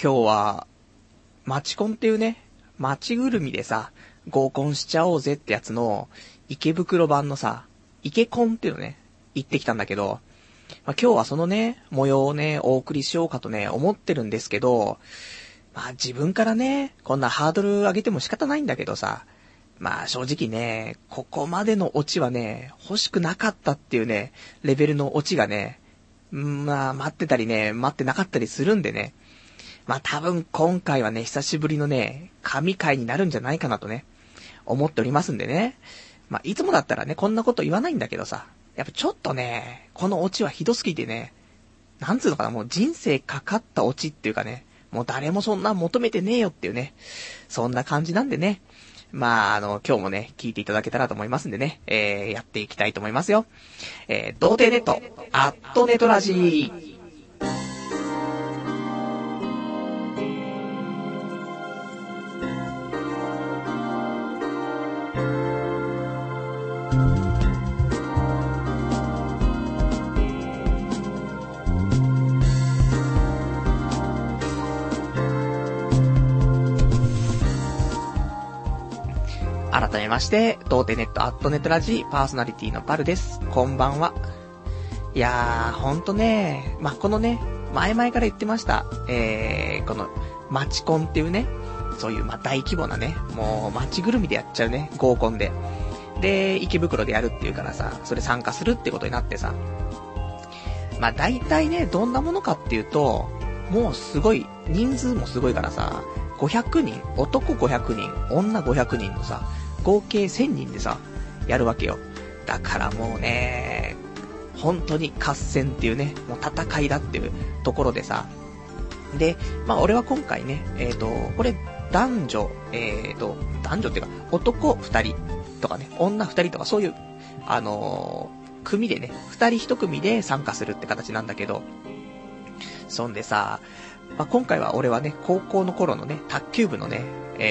今日は、マチコンっていうね、街ぐるみでさ、合コンしちゃおうぜってやつの、池袋版のさ、池コンっていうのね、行ってきたんだけど、今日はそのね、模様をね、お送りしようかとね、思ってるんですけど、自分からね、こんなハードル上げても仕方ないんだけどさ、正直ね、ここまでのオチはね、欲しくなかったっていうね、レベルのオチがね、待ってたりね、待ってなかったりするんでね、多分今回はね、久しぶりのね、神回になるんじゃないかなとね、思っておりますんでね。いつもだったらね、こんなこと言わないんだけどさ、やっぱちょっとね、このオチはひどすぎてね、なんつうのかな、もう人生かかったオチっていうかね、もう誰もそんな求めてねえよっていうね、そんな感じなんでね。今日もね、聞いていただけたらと思いますんでね、やっていきたいと思いますよ。童貞ネット、アットネトラジー。改めまして、童貞ネットアットネトラジーパーソナリティのパルです。こんばんは。いやー、ほんとね、このね、前々から言ってました。この、マチコンっていうね、そういう大規模なね、もう街ぐるみでやっちゃうね、合コンで。で、池袋でやるっていうからさ、それ参加するってことになってさ。大体ね、どんなものかっていうと、もうすごい、人数もすごいからさ、500人、男500人、女500人のさ、合計1000人でさ、やるわけよ。だからもうね、本当に合戦っていうね、もう戦いだっていうところでさ。で、俺は今回ね、これ男女、男女っていうか、男2人とかね、女2人とかそういう、組でね、2人1組で参加するって形なんだけど、そんでさ、今回は俺はね、高校の頃のね、卓球部のね、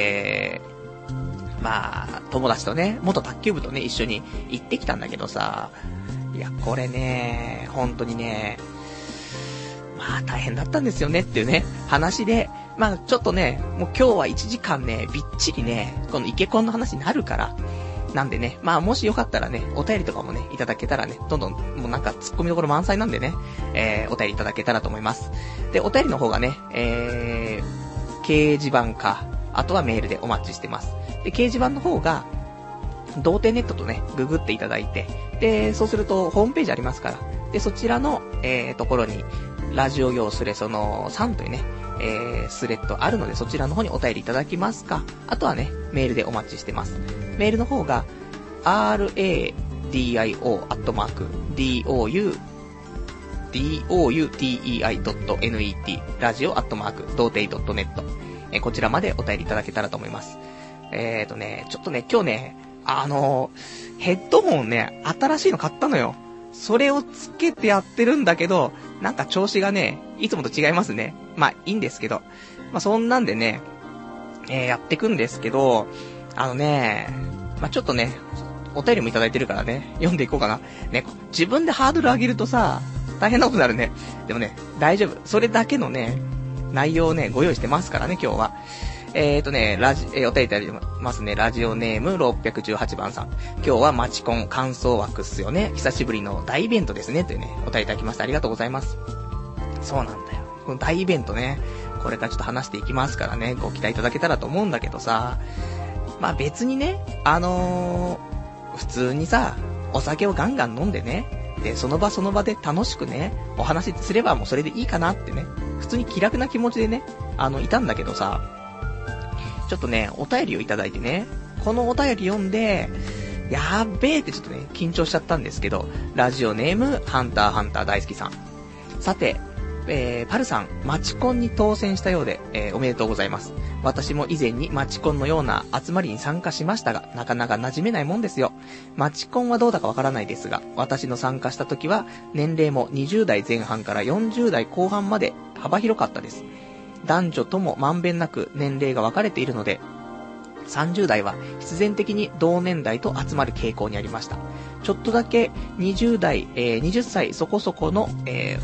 友達とね、元卓球部とね、一緒に行ってきたんだけどさ、いや、これね、本当にね、大変だったんですよねっていうね、話で、ちょっとね、もう今日は1時間ね、びっちりね、このイケコンの話になるから、なんでね、もしよかったらね、お便りとかもね、いただけたらね、どんどん、もうなんか突っ込みどころ満載なんでね、お便りいただけたらと思います。で、お便りの方がね、掲示板か、あとはメールでお待ちしてます。で、掲示板の方が、童貞ネットとね、ググっていただいて、で、そうすると、ホームページありますから、で、そちらの、ところに、ラジオ用スレその3というね、スレッドあるので、そちらの方にお便りいただきますか、あとはね、メールでお待ちしてます。メールの方が、radio.doutei.net ラジオ童貞 .net こちらまでお便りいただけたらと思います。ちょっとね、今日ね、ヘッドホンね、新しいの買ったのよ。それをつけてやってるんだけど、なんか調子がね、いつもと違いますね。いいんですけど。そんなんでね、やってくんですけど、ちょっとね、お便りもいただいてるからね、読んでいこうかな。ね、自分でハードル上げるとさ、大変なことになるね。でもね、大丈夫。それだけのね、内容をね、ご用意してますからね、今日は。お便りいただいてますね。ラジオネーム618番さん。今日はマチコン感想枠っすよね。久しぶりの大イベントですね。というね、お便りいただきました。ありがとうございます。そうなんだよ。この大イベントね、これからちょっと話していきますからね、ご期待いただけたらと思うんだけどさ、別にね、普通にさ、お酒をガンガン飲んでね、で、その場その場で楽しくね、お話すればもうそれでいいかなってね、普通に気楽な気持ちでね、いたんだけどさ、ちょっとね、お便りをいただいてね、このお便り読んで、やっべーってちょっとね、緊張しちゃったんですけど、ラジオネーム、ハンターハンター大好きさん。さて、パルさん、マチコンに当選したようで、おめでとうございます。私も以前にマチコンのような集まりに参加しましたが、なかなか馴染めないもんですよ。マチコンはどうだかわからないですが、私の参加した時は、年齢も20代前半から40代後半まで幅広かったです。男女ともまんべんなく年齢が分かれているので、30代は必然的に同年代と集まる傾向にありました。ちょっとだけ20歳そこそこの、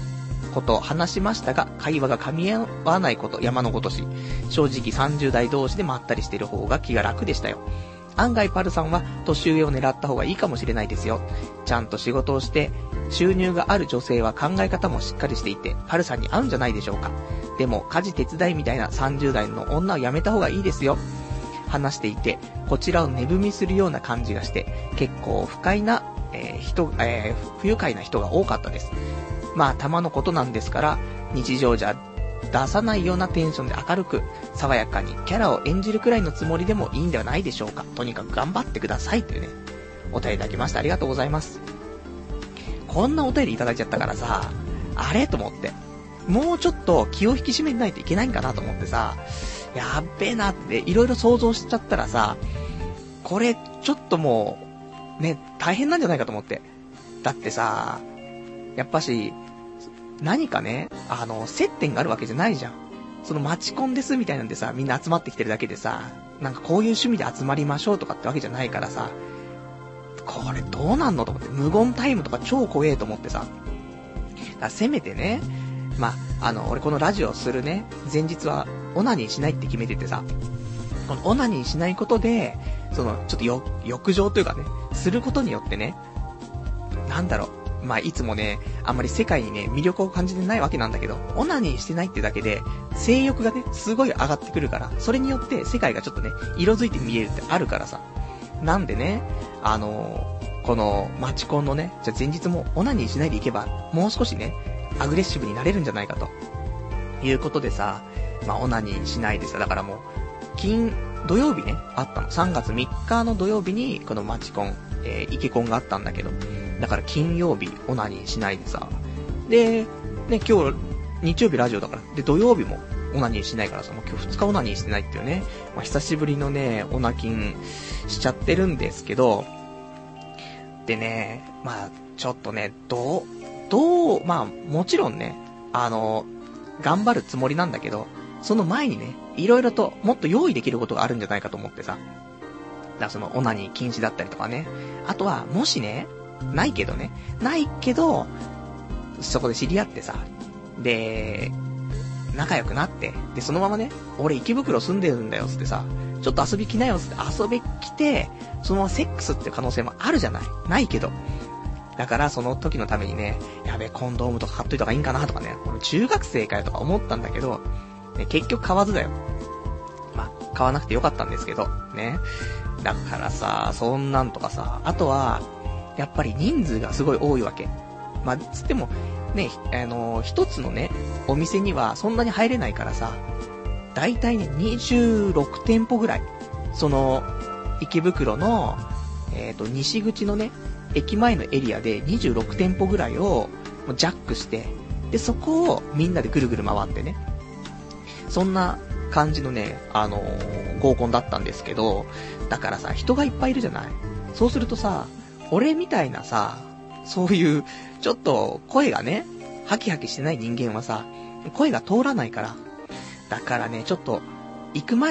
こと話しましたが、会話が噛み合わないこと山のごとし。正直30代同士でまったりしている方が気が楽でしたよ。案外パルさんは年上を狙った方がいいかもしれないですよ。ちゃんと仕事をして収入がある女性は考え方もしっかりしていて、パルさんに合うんじゃないでしょうか。でも家事手伝いみたいな30代の女をやめた方がいいですよ。話していてこちらを値踏みするような感じがして結構不快な、不愉快な人が多かったです。まあたまのことなんですから、日常じゃ出さないようなテンションで明るく爽やかにキャラを演じるくらいのつもりでもいいんではないでしょうか。とにかく頑張ってくださいというね、お便りいただきました。ありがとうございます。こんなお便りいただいちゃったからさ、あれと思って、もうちょっと気を引き締めないといけないんかなと思ってさ、やっべえなっていろいろ想像しちゃったらさ、これちょっともうね、大変なんじゃないかと思って。だってさ、やっぱし何かね、接点があるわけじゃないじゃん。そのマチコンですみたいなんでさ、みんな集まってきてるだけでさ、なんかこういう趣味で集まりましょうとかってわけじゃないからさ、これどうなんのと思って、無言タイムとか超怖えと思ってさ、だからせめてね、まあ、俺このラジオするね、前日はオナニーしないって決めててさ、このオナニーしないことで、その、ちょっと欲情というかね、することによってね、なんだろう、まあ、いつもね、あんまり世界にね、魅力を感じてないわけなんだけど、オナニーしてないってだけで、性欲がね、すごい上がってくるから、それによって世界がちょっとね、色づいて見えるってあるからさ。なんでね、このマチコンのね、じゃあ前日もオナニーしないでいけば、もう少しね、アグレッシブになれるんじゃないかと。いうことでさ、まあ、オナニーしないでさ、だからもう、土曜日ね、あったの。3月3日の土曜日に、このマチコン、イケコンがあったんだけど、だから金曜日、オナニーしないでさ、で、ね、今日、日曜日ラジオだから、で、土曜日もオナニーしないからさ、もう今日2日オナニーしてないっていうね、まあ、久しぶりのね、オナキンしちゃってるんですけど、でね、まあ、ちょっとね、まあ、もちろんね、頑張るつもりなんだけど、その前にね、いろいろともっと用意できることがあるんじゃないかと思ってさ。だからそのオナニー禁止だったりとかね。あとは、もしね、ないけど、そこで知り合ってさ、で、仲良くなって、で、そのままね、俺池袋住んでるんだよつってさ、ちょっと遊び来なよつって遊び来て、そのままセックスっていう可能性もあるじゃない。ないけど。だからその時のためにね、やべえコンドームとか買っといた方がいいんかなとかね、俺中学生かよとか思ったんだけど、ね、結局買わずだよ。まあ、買わなくてよかったんですけど、ね。だからさ、そんなんとかさ、あとは、やっぱり人数がすごい多いわけ。まあ、つっても、ね、一つのね、お店にはそんなに入れないからさ、だいたいね、26店舗ぐらい、その、池袋の、西口のね、駅前のエリアで26店舗ぐらいをジャックして、で、そこをみんなでぐるぐる回ってね、そんな感じのね、合コンだったんですけど、だからさ、人がいっぱいいるじゃない。そうするとさ、俺みたいなさ、そういう、ちょっと声がね、ハキハキしてない人間はさ、声が通らないから。だからね、ちょっと、行く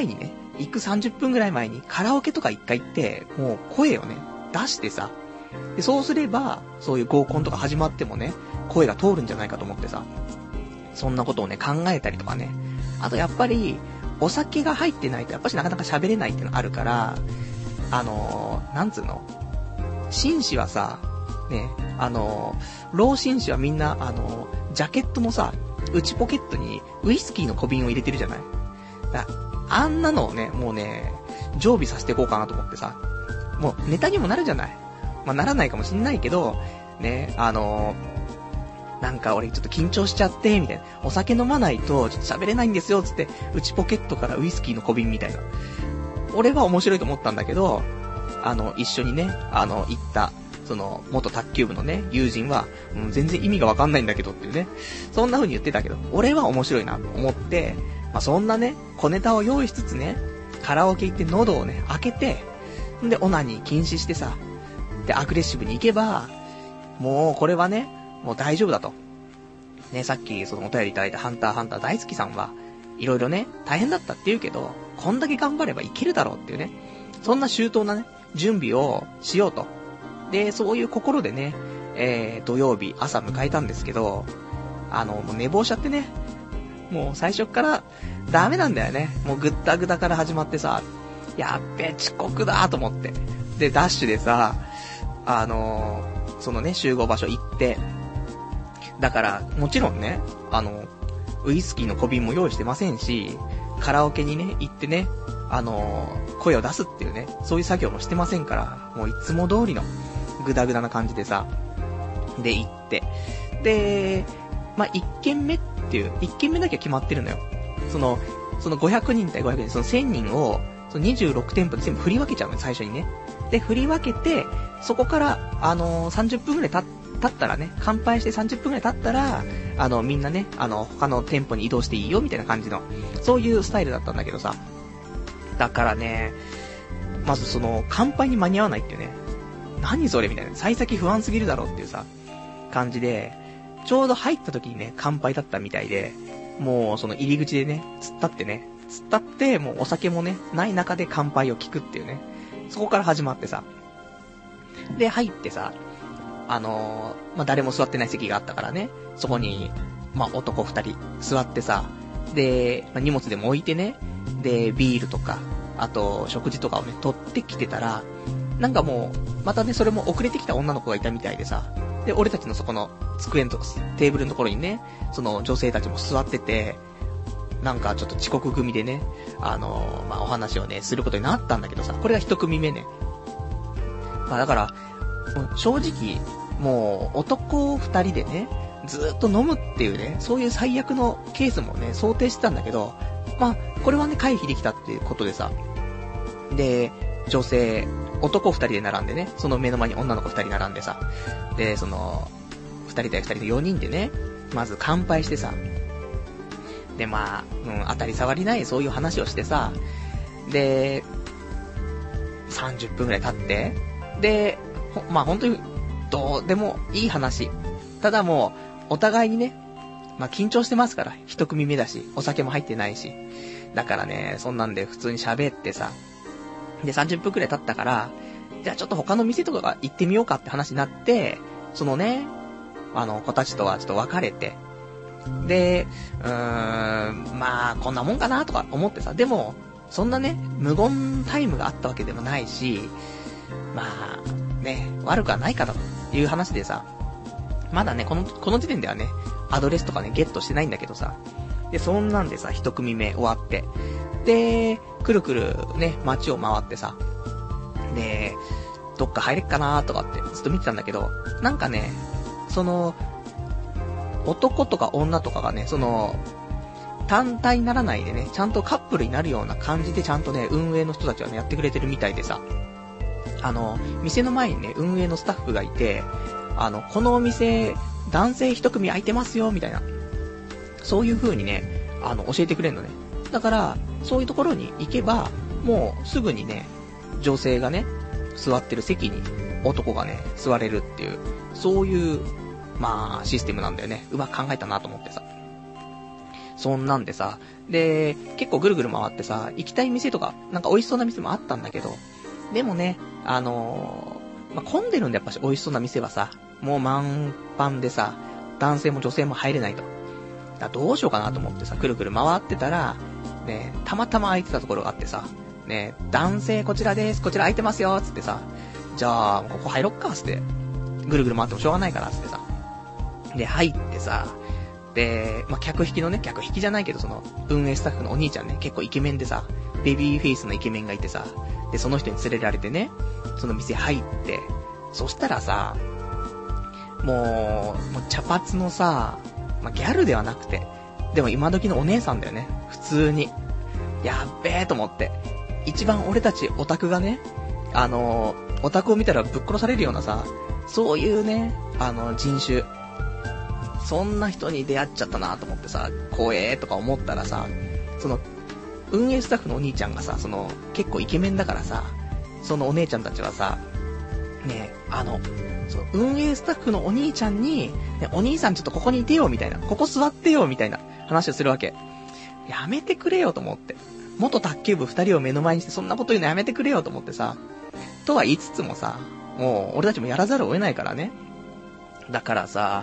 30分ぐらい前にカラオケとか一回行って、もう声をね、出してさ、でそうすれば、そういう合コンとか始まってもね、声が通るんじゃないかと思ってさ、そんなことをね、考えたりとかね。あとやっぱり、お酒が入ってないとやっぱしなかなか喋れないっていうのあるから、なんつうの？紳士はさ、ね、老紳士はみんな、ジャケットのさ、内ポケットにウイスキーの小瓶を入れてるじゃない？あんなのをね、もうね、常備させていこうかなと思ってさ、もうネタにもなるじゃない？まあ、ならないかもしんないけど、ね、なんか俺ちょっと緊張しちゃって、みたいな。お酒飲まないとちょっと喋れないんですよ、つって、内ポケットからウイスキーの小瓶みたいな。俺は面白いと思ったんだけど、一緒にね、行った、その、元卓球部のね、友人は、全然意味がわかんないんだけどっていうね。そんな風に言ってたけど、俺は面白いなと思って、まあ、そんなね、小ネタを用意しつつね、カラオケ行って喉をね、開けて、んで、オナニー禁止してさ、で、アグレッシブに行けば、もうこれはね、もう大丈夫だと。ね、さっきそのお便りいただいたハンターハンター大好きさんは、いろいろね、大変だったって言うけど、こんだけ頑張ればいけるだろうっていうね、そんな周到なね、準備をしようと。で、そういう心でね、土曜日朝迎えたんですけど、 もう寝坊しちゃってね。もう最初からダメなんだよね。もうぐったぐだから始まってさ、やっべ、遅刻だと思って。で、ダッシュでさ、そのね、集合場所行って、だから、もちろんね、ウイスキーの小瓶も用意してませんし、カラオケにね、行ってね、声を出すっていうね、そういう作業もしてませんから、もういつも通りの、ぐだぐだな感じでさ、で、行って、で、まあ、1軒目っていう、1軒目だけ決まってるのよ。その500人対500人、その1000人を、その26店舗で全部振り分けちゃうのよ、最初にね。で、振り分けて、そこから、30分くらい経ったらね、乾杯して30分くらい経ったら、みんなね、他の店舗に移動していいよ、みたいな感じの、そういうスタイルだったんだけどさ。だからね、まずその、乾杯に間に合わないっていうね。何それみたいな。幸先不安すぎるだろうっていうさ、感じで、ちょうど入った時にね、乾杯だったみたいで、もうその入り口でね、突っ立って、もうお酒もね、ない中で乾杯を聞くっていうね。そこから始まってさ。で、入ってさ、まあ、誰も座ってない席があったからね、そこに、まあ、男2人座ってさ、で、まあ、荷物でも置いてね、で、ビールとか、あと、食事とかをね、取ってきてたら、なんかもう、またね、それも遅れてきた女の子がいたみたいでさ、で、俺たちのそこの机のとこ、テーブルのところにね、その女性たちも座ってて、なんかちょっと遅刻組でね、まあ、お話をね、することになったんだけどさ、これが一組目ね。まあだから、正直、もう男二人でね、ずーっと飲むっていうね、そういう最悪のケースもね、想定してたんだけど、まあ、これはね、回避できたっていうことでさ、で、女性、男二人で並んでね、その目の前に女の子二人並んでさ、で、その、二人対二人で4人でね、まず乾杯してさ、で、まあ、当たり障りないそういう話をしてさ、で、30分くらい経って、で、まあ本当に、どうでもいい話。ただもう、お互いにね、まあ緊張してますから、一組目だし、お酒も入ってないし。だからね、そんなんで普通に喋ってさ、で、30分くらい経ったから、じゃあちょっと他の店とかが行ってみようかって話になって、そのね、子たちとはちょっと別れて、で、まあ、こんなもんかなとか思ってさ、でも、そんなね、無言タイムがあったわけでもないし、まあ、ね、悪くはないかという話でさ、まだね、この時点ではね、アドレスとかね、ゲットしてないんだけどさ、で、そんなんでさ、一組目終わって、で、くるくるね、街を回ってさ、で、どっか入れっかなーとかってずっと見てたんだけど、なんかね、その、男とか女とかがね、その、単体にならないでね、ちゃんとカップルになるような感じでちゃんとね、運営の人たちはね、やってくれてるみたいでさ、店の前にね、運営のスタッフがいて、このお店、男性一組空いてますよ、みたいな。そういう風にね、教えてくれるのね。だから、そういうところに行けば、もうすぐにね、女性がね、座ってる席に男がね、座れるっていう、そういう、まあ、システムなんだよね。うまく考えたなと思ってさ。そんなんでさ、で、結構ぐるぐる回ってさ、行きたい店とか、なんか美味しそうな店もあったんだけど、でもね、まあ、混んでるんでやっぱし美味しそうな店はさ、もう満帆でさ、男性も女性も入れないと。だどうしようかなと思ってさ、くるくる回ってたら、ね、たまたま空いてたところがあってさ、ね、男性こちらです、こちら空いてますよ、つってさ、じゃあ、ここ入ろっか、つって、ぐるぐる回ってもしょうがないから、つってさ、で、入ってさ、で、まあ、客引きじゃないけど、その、運営スタッフのお兄ちゃんね、結構イケメンでさ、ベビーフェイスのイケメンがいてさ、で、その人に連れられてね、その店入って、そしたらさ、もう茶髪のさ、まあ、ギャルではなくて、でも今時のお姉さんだよね、普通に。やっべーと思って。一番俺たちオタクがね、オタクを見たらぶっ殺されるようなさ、そういうね、人種。そんな人に出会っちゃったなと思ってさ、怖えーとか思ったらさ、その、運営スタッフのお兄ちゃんがさ、その、結構イケメンだからさ、そのお姉ちゃんたちはさ、ね、その運営スタッフのお兄ちゃんに、ね、お兄さんちょっとここにいてよ、みたいな。ここ座ってよ、みたいな話をするわけ。やめてくれよと思って。元卓球部二人を目の前にしてそんなこと言うのやめてくれよと思ってさ。とは言いつつもさ、もう俺たちもやらざるを得ないからね。だからさ、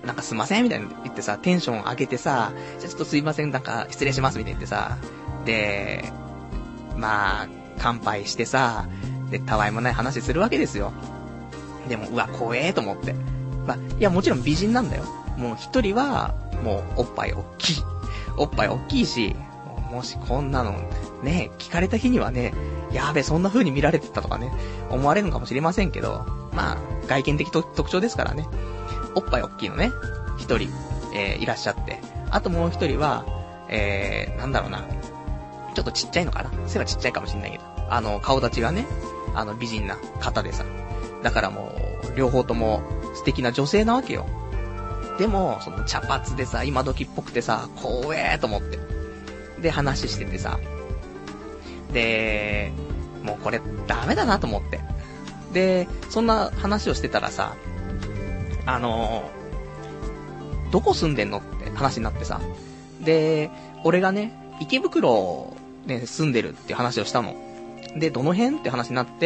なんかすいませんみたいな言ってさ、テンション上げてさ、じゃあちょっとすいません、なんか失礼しますみたいな言ってさ、で、まあ、乾杯してさ、で、たわいもない話するわけですよ。でも、うわ、怖えと思って。まあ、いや、もちろん美人なんだよ。もう一人は、もう、おっぱい大きい。おっぱい大きいし、もしこんなの、ね、聞かれた日にはね、やべ、そんな風に見られてたとかね、思われるのかもしれませんけど、まあ、外見的特徴ですからね。おっぱい大きいのね、一人、いらっしゃって。あともう一人は、なんだろうな。ちょっとちっちゃいのかな？背はちっちゃいかもしれないけど。顔立ちがね、美人な方でさ。だからもう、両方とも素敵な女性なわけよ。でも、その茶髪でさ、今時っぽくてさ、怖えと思って。で、話しててさ。で、もうこれダメだなと思って。で、そんな話をしてたらさ、どこ住んでんのって話になってさ。で、俺がね、池袋で住んでるっていう話をしたの。で、どの辺って話になって、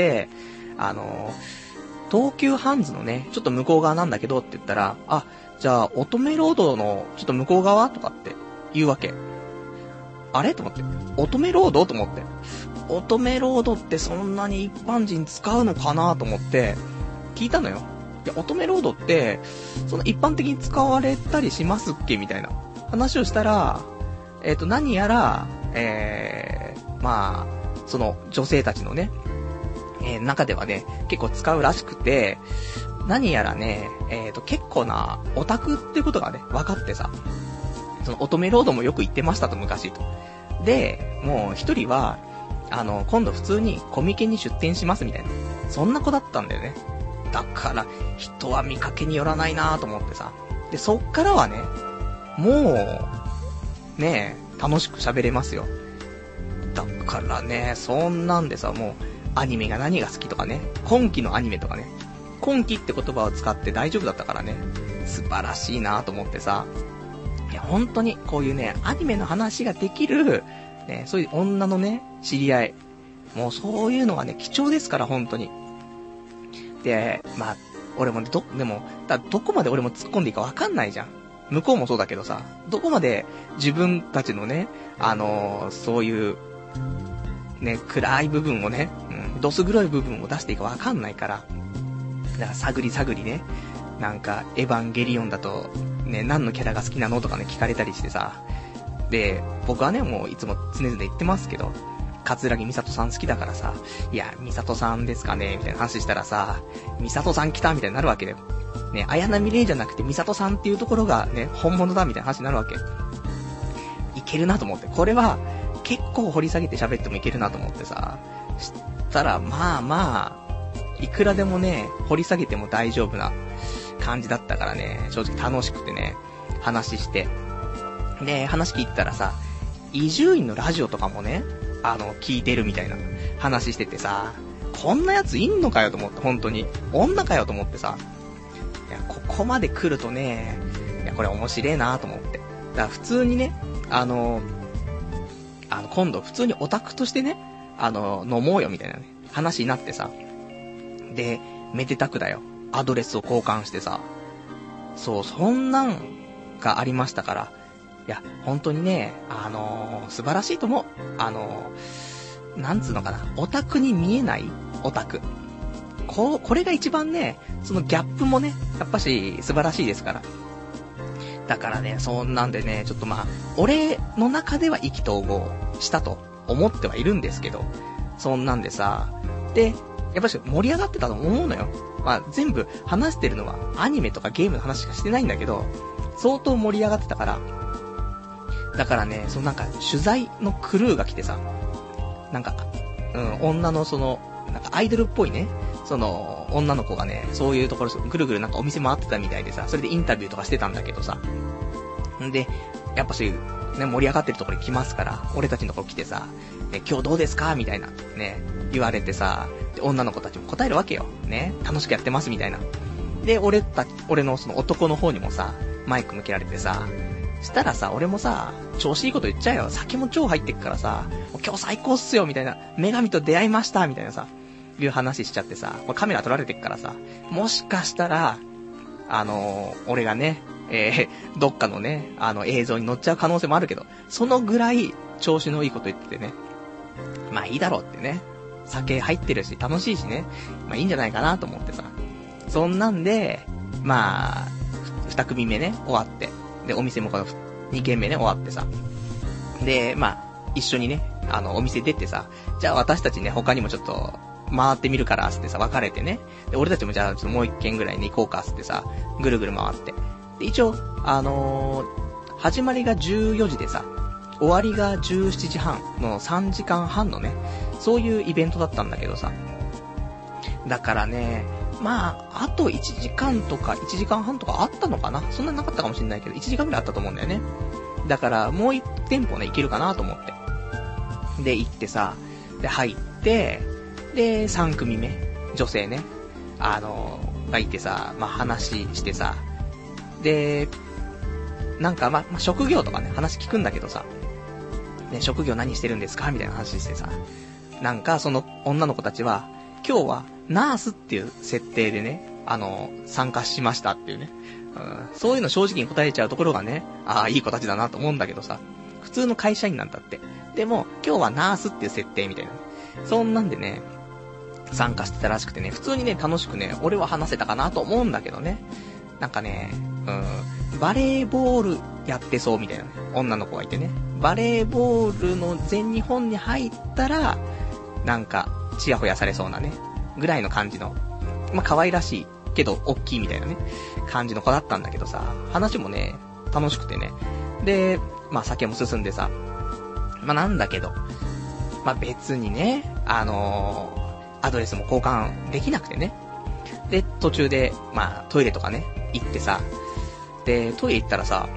東急ハンズのね、ちょっと向こう側なんだけどって言ったら、あ、じゃあ、乙女ロードのちょっと向こう側とかって言うわけ。あれと思って。乙女ロードと思って。乙女ロードってそんなに一般人使うのかなと思って、聞いたのよ。いや、乙女ロードって、その一般的に使われたりしますっけみたいな話をしたら、何やら、まあ、その女性たちのね、中ではね、結構使うらしくて、何やらね、結構なオタクってことがね、分かってさ、その乙女ロードもよく行ってましたと、昔と。で、もう一人は、今度普通にコミケに出店しますみたいな。そんな子だったんだよね。だから、人は見かけによらないなぁと思ってさ。で、そっからはね、もう、ねえ、楽しく喋れますよ。だからね、そんなんでさ、もう、アニメが何が好きとかね、今期のアニメとかね、今期って言葉を使って大丈夫だったからね、素晴らしいなぁと思ってさ。いや、本当に、こういうね、アニメの話ができる、ね、そういう女のね、知り合い。もうそういうのがね、貴重ですから、本当に。で、まあ、俺もね、でも、どこまで俺も突っ込んでいいかわかんないじゃん。向こうもそうだけどさ、どこまで自分たちのね、そういう、ね、暗い部分をね、どす黒い部分を出していいかわかんないから、だから探りね、なんか、エヴァンゲリオンだと、ね、何のキャラが好きなのとかね、聞かれたりしてさ、で、僕はね、もういつも常々言ってますけど、桂木美里さん好きだからさ、いや、美里さんですかねみたいな話したらさ、美里さん来たみたいになるわけで、ね、綾波レイじゃなくて美里さんっていうところがね、本物だみたいな話になるわけ。いけるなと思って、これは結構掘り下げて喋ってもいけるなと思ってさ、したら、まあ、いくらでもね、掘り下げても大丈夫な感じだったからね、正直楽しくてね、話して。で、話聞いたらさ、伊集院のラジオとかもね、聞いてるみたいな話しててさ、こんなやついんのかよと思って、本当に。女かよと思ってさ。いや、ここまで来るとね、いや、これ面白いなと思って。だから普通にね、今度普通にオタクとしてね、飲もうよみたいなね、話になってさ。で、めでたくだよ。アドレスを交換してさ。そう、そんなんがありましたから。いや、本当にね、素晴らしいと思う。なんつうのかな。オタクに見えないオタク。これが一番ね、そのギャップもね、やっぱし素晴らしいですから。だからね、そんなんでね、ちょっとまあ、俺の中では意気投合したと思ってはいるんですけど、そんなんでさ、で、やっぱし盛り上がってたと思うのよ。まあ、全部話してるのはアニメとかゲームの話しかしてないんだけど、相当盛り上がってたから、だからね、そのなんか取材のクルーが来てさ、なんか、女のその、なんかアイドルっぽいね、その、女の子がね、そういうところぐるぐるなんかお店回ってたみたいでさ、それでインタビューとかしてたんだけどさ、んで、やっぱし、ね、盛り上がってるところに来ますから、俺たちのところ来てさ、ね、今日どうですかみたいな、ね、言われてさ、で、女の子たちも答えるわけよ。ね、楽しくやってますみたいな。で、俺のその男の方にもさ、マイク向けられてさ、したらさ、俺もさ、調子いいこと言っちゃうよ。酒も超入ってっからさ、今日最高っすよみたいな、女神と出会いましたみたいなさ、いう話しちゃってさ、カメラ撮られてっからさ、もしかしたら、俺がね、 どっかのね、映像に載っちゃう可能性もあるけど、そのぐらい調子のいいこと言っててね。まあいいだろうってね。酒入ってるし、楽しいしね。まあいいんじゃないかなと思ってさ。そんなんで、まあ、2組目ね、終わって。で、お店もこの2軒目ね、終わってさ。で、まあ、一緒にね、お店出てさ、じゃあ私たちね、他にもちょっと、回ってみるから、つってさ、別れてね。で、俺たちもじゃあ、ちょっともう1軒ぐらいに行こうか、つってさ、ぐるぐる回って。で、一応、始まりが14時でさ、終わりが17時半の3時間半のね、そういうイベントだったんだけどさ。だからね、まあ、あと1時間とか1時間半とかあったのかな？そんななかったかもしれないけど、1時間ぐらいあったと思うんだよね。だから、もう1店舗ね、行けるかなと思って。で、行ってさ、で、入って、で、3組目、女性ね、がいてさ、まあ、話してさ、で、なんか、まあ、職業とかね、話聞くんだけどさ、ね、職業何してるんですかみたいな話してさ、なんか、その女の子たちは、今日はナースっていう設定でね、参加しましたっていうね、そういうの正直に答えちゃうところがね、いい子たちだなと思うんだけどさ、普通の会社員なんだって。でも、今日はナースっていう設定みたいな。そんなんでね、参加してたらしくてね、普通にね、楽しくね、俺は話せたかなと思うんだけどね。なんかね、バレーボールやってそうみたいなね、女の子がいてね。バレーボールの全日本に入ったら、なんか、ちやほやされそうなね、ぐらいの感じの、まあ、可愛らしいけど、大きいみたいなね、感じの子だったんだけどさ、話もね、楽しくてね。で、まあ、酒も進んでさ、まあ、なんだけど、まあ、別にね、アドレスも交換できなくてね。で、途中で、まあ、トイレとかね、行ってさ、で、トイレ行ったらさ、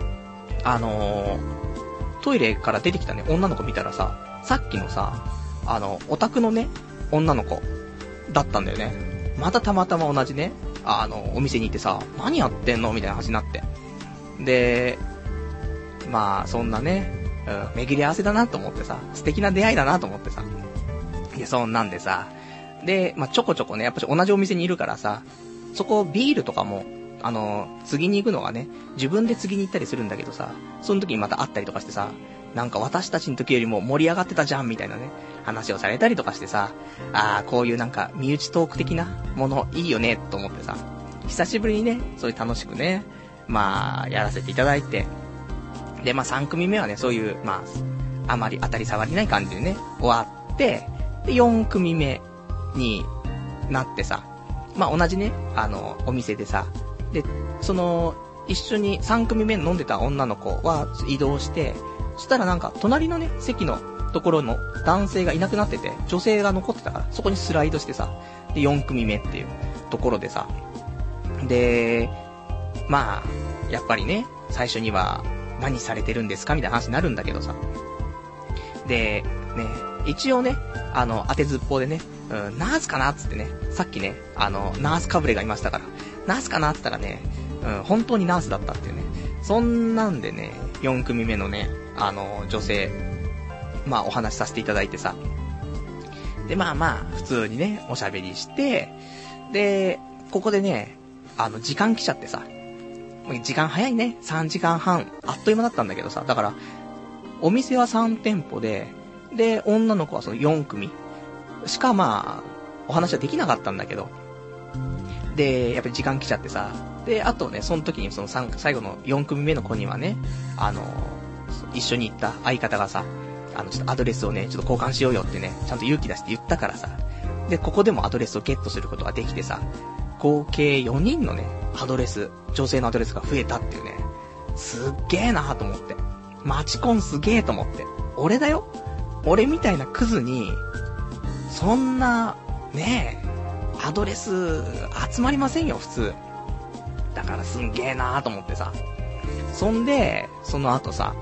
トイレから出てきたね、女の子見たらさ、さっきのさ、オタクのね、女の子だったんだよね。またたまたま同じね、お店に行ってさ、何やってんのみたいな話になって。で、まあ、そんなね、巡り合わせだなと思ってさ、素敵な出会いだなと思ってさ。で、そんなんでさ、で、まあ、ちょこちょこね、やっぱり同じお店にいるからさ、そこビールとかも、次に行くのがね、自分で次に行ったりするんだけどさ、その時にまた会ったりとかしてさ、なんか私たちの時よりも盛り上がってたじゃんみたいなね、話をされたりとかしてさ、こういうなんか身内トーク的なものいいよね、と思ってさ、久しぶりにね、そういう楽しくね、まあ、やらせていただいて、で、まあ3組目はね、そういう、まあ、あまり当たり障りない感じでね、終わって、で、4組目になってさ、まあ同じね、お店でさ、で、一緒に3組目飲んでた女の子は移動して、そしたらなんか、隣のね、席のところの男性がいなくなってて、女性が残ってたから、そこにスライドしてさ、で、4組目っていうところでさ、で、まあ、やっぱりね、最初には、何されてるんですかみたいな話になるんだけどさ。で、ね、一応ね、当てずっぽうでね、ナースかなっつってね、さっきね、ナースかぶれがいましたから、ナースかなって言ったらね、本当にナースだったっていうね。そんなんでね、4組目のね、女性、まあお話しさせていただいてさ。で、まあまあ、普通にね、おしゃべりして、で、ここでね、時間来ちゃってさ、時間早いね、3時間半、あっという間だったんだけどさ、だから、お店は3店舗で、で、女の子はその4組しかまあ、お話はできなかったんだけど、で、やっぱり時間来ちゃってさ、で、あとね、その時にその最後の4組目の子にはね、一緒に行った相方がさ、ちょっとアドレスをね、ちょっと交換しようよってね、ちゃんと勇気出して言ったからさ、で、ここでもアドレスをゲットすることができてさ、合計4人のね、アドレス、女性のアドレスが増えたっていうね、すっげーなーと思って。マチコンすげーと思って。俺だよ？俺みたいなクズに、そんな、ねえ、アドレス集まりませんよ、普通。だからすんげーなーと思ってさ。そんで、その後さ、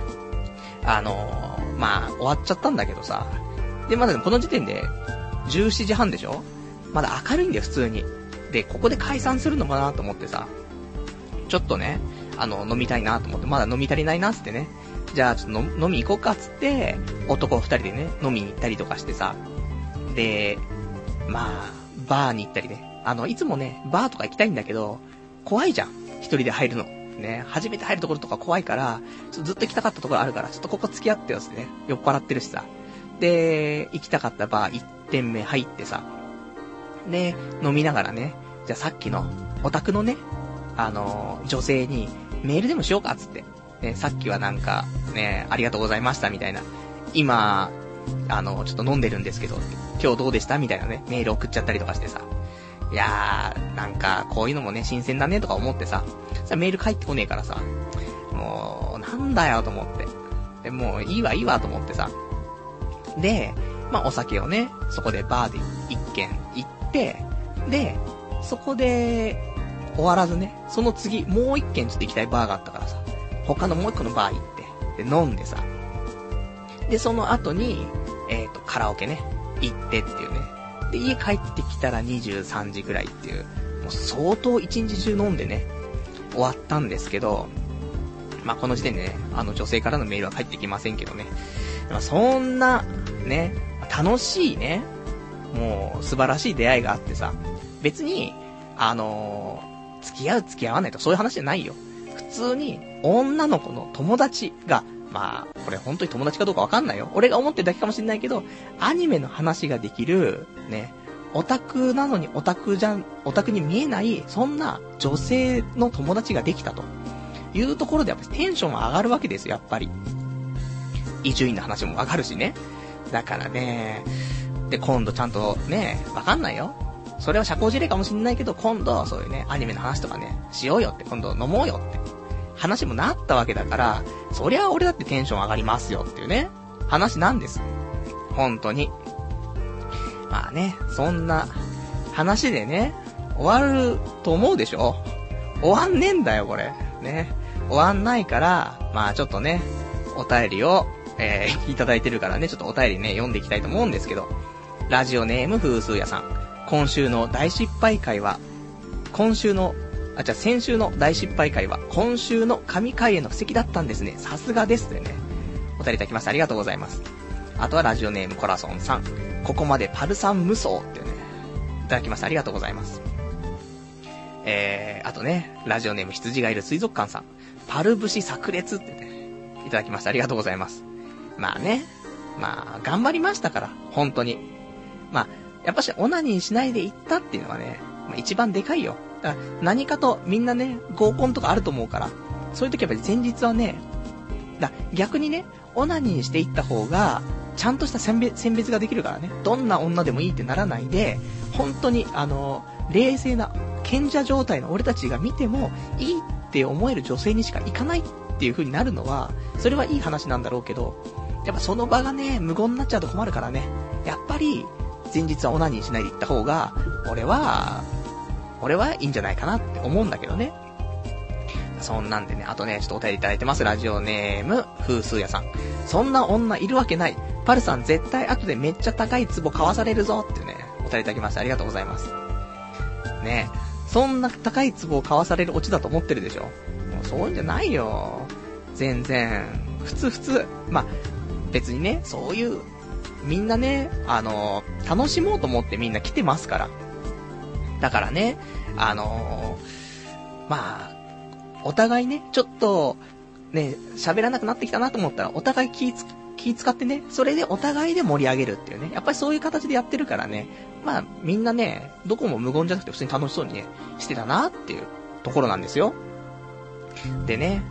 まあ、終わっちゃったんだけどさ。で、まだこの時点で、17時半でしょ？まだ明るいんだよ、普通に。で、ここで解散するのかなと思ってさ。ちょっとね、飲みたいなと思って、まだ飲み足りないなっつってね。じゃあ、ちょっと飲み行こうかっつって、男2人でね、飲みに行ったりとかしてさ。で、まあ、バーに行ったりね。いつもね、バーとか行きたいんだけど、怖いじゃん。一人で入るの。 ね、初めて入るところとか怖いから、ずっと行きたかったところあるから、ちょっとここ付き合ってよってね、酔っ払ってるしさ。で、行きたかったバー1店目入ってさ、で、飲みながらね、じゃあさっきの、オタクのね、女性に、メールでもしようかっつって。ね、さっきはなんか、ね、ありがとうございましたみたいな。今、ちょっと飲んでるんですけど、今日どうでしたみたいなね、メール送っちゃったりとかしてさ。いやー、なんか、こういうのもね、新鮮だねとか思ってさ、メール返ってこねえからさ、もう、なんだよと思って。で、もう、いいわと思ってさ。で、まあ、お酒をね、そこでバーで一軒行って、で、そこで、終わらずね、その次、もう一軒ちょっと行きたいバーがあったからさ、他のもう一個のバー行って、で、飲んでさ、で、その後に、カラオケね、行ってっていうね。で、家帰ってきたら23時ぐらいっていう、もう相当一日中飲んでね、終わったんですけど、まあ、この時点でね、女性からのメールは返ってきませんけどね。まあ、そんな、ね、楽しいね、もう素晴らしい出会いがあってさ、別に、付き合う付き合わないとそういう話じゃないよ。普通に、女の子の友達が、まあ、これ本当に友達かどうかわかんないよ。俺が思ってるだけかもしれないけど、アニメの話ができる、ね、オタクなのにオタクに見えない、そんな女性の友達ができたというところでやっぱりテンション上がるわけですよ、やっぱり。伊集院の話もわかるしね。だからね、で、今度ちゃんとね、わかんないよ。それは社交辞令かもしれないけど、今度そういうね、アニメの話とかね、しようよって、今度飲もうよって。話もなったわけだから、そりゃ俺だってテンション上がりますよっていうね、話なんです。本当に。まあね、そんな話でね、終わると思うでしょ？終わんねえんだよ、これ。ね。終わんないから、まあちょっとね、お便りを、いただいてるからね、ちょっとお便りね、読んでいきたいと思うんですけど、ラジオネーム風数屋さん。今週の大失敗会は、先週の大失敗会は、今週の神回への布石だったんですね。さすがですってね。お便りいただきましてありがとうございます。あとはラジオネームコラソンさん。ここまでパルさん無双ってね、いただきましてありがとうございます。あとね、ラジオネーム羊がいる水族館さん。パル節炸裂ってね、いただきましてありがとうございます。まあね、まあ、頑張りましたから、本当に。まあ、やっぱしオナニーしないで行ったっていうのはね、まあ、一番でかいよ。だから何かとみんなね、合コンとかあると思うから、そういう時はやっぱり前日はね、逆にね、オナニーしていった方が、ちゃんとした選別ができるからね。どんな女でもいいってならないで、本当に冷静な、賢者状態の俺たちが見ても、いいって思える女性にしか行かないっていう風になるのは、それはいい話なんだろうけど、やっぱその場がね、無言になっちゃうと困るからね。やっぱり、前日はオナニーしないで行った方が、俺はいいんじゃないかなって思うんだけどね。そんなんでね、あとね、ちょっとお便りいただいてます。ラジオネーム、風数屋さん。そんな女いるわけない。パルさん絶対後でめっちゃ高い壺買わされるぞってね、お便りいただきましてありがとうございます。ね、そんな高い壺を買わされるオチだと思ってるでしょ。もうそういうんじゃないよ。全然。普通。まあ、別にね、そういう、みんなね、楽しもうと思ってみんな来てますから。だからね、まあ、お互いね、ちょっと、ね、喋らなくなってきたなと思ったら、お互い気使ってね、それでお互いで盛り上げるっていうね。やっぱりそういう形でやってるからね、まあ、みんなね、どこも無言じゃなくて普通に楽しそうにね、してたなっていうところなんですよ。でね、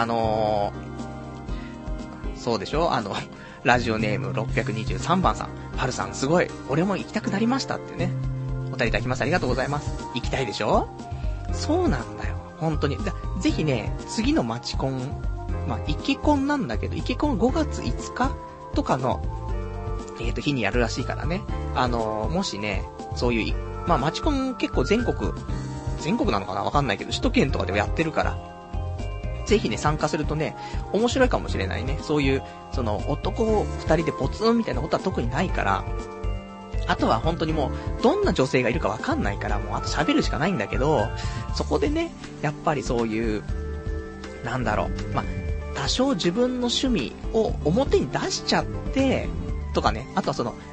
そうでしょ、ラジオネーム623番さん。パルさんすごい。俺も行きたくなりましたってね。お便りいただきます。ありがとうございます。行きたいでしょ？そうなんだよ。本当に。ぜひね、次のマチコン、まあ、イケコンなんだけど、イケコン5月5日とかの、日にやるらしいからね。もしね、そういう、まあ、マチコン結構全国なのかなわかんないけど、首都圏とかでもやってるから、ぜひね、参加するとね、面白いかもしれないね。そういう、男二人でポツンみたいなことは特にないから、あとは本当にもう、どんな女性がいるかわかんないから、もうあと喋るしかないんだけど、そこでね、やっぱりそういう、なんだろう、まあ、多少自分の趣味を表に出しちゃって、とかね、あとは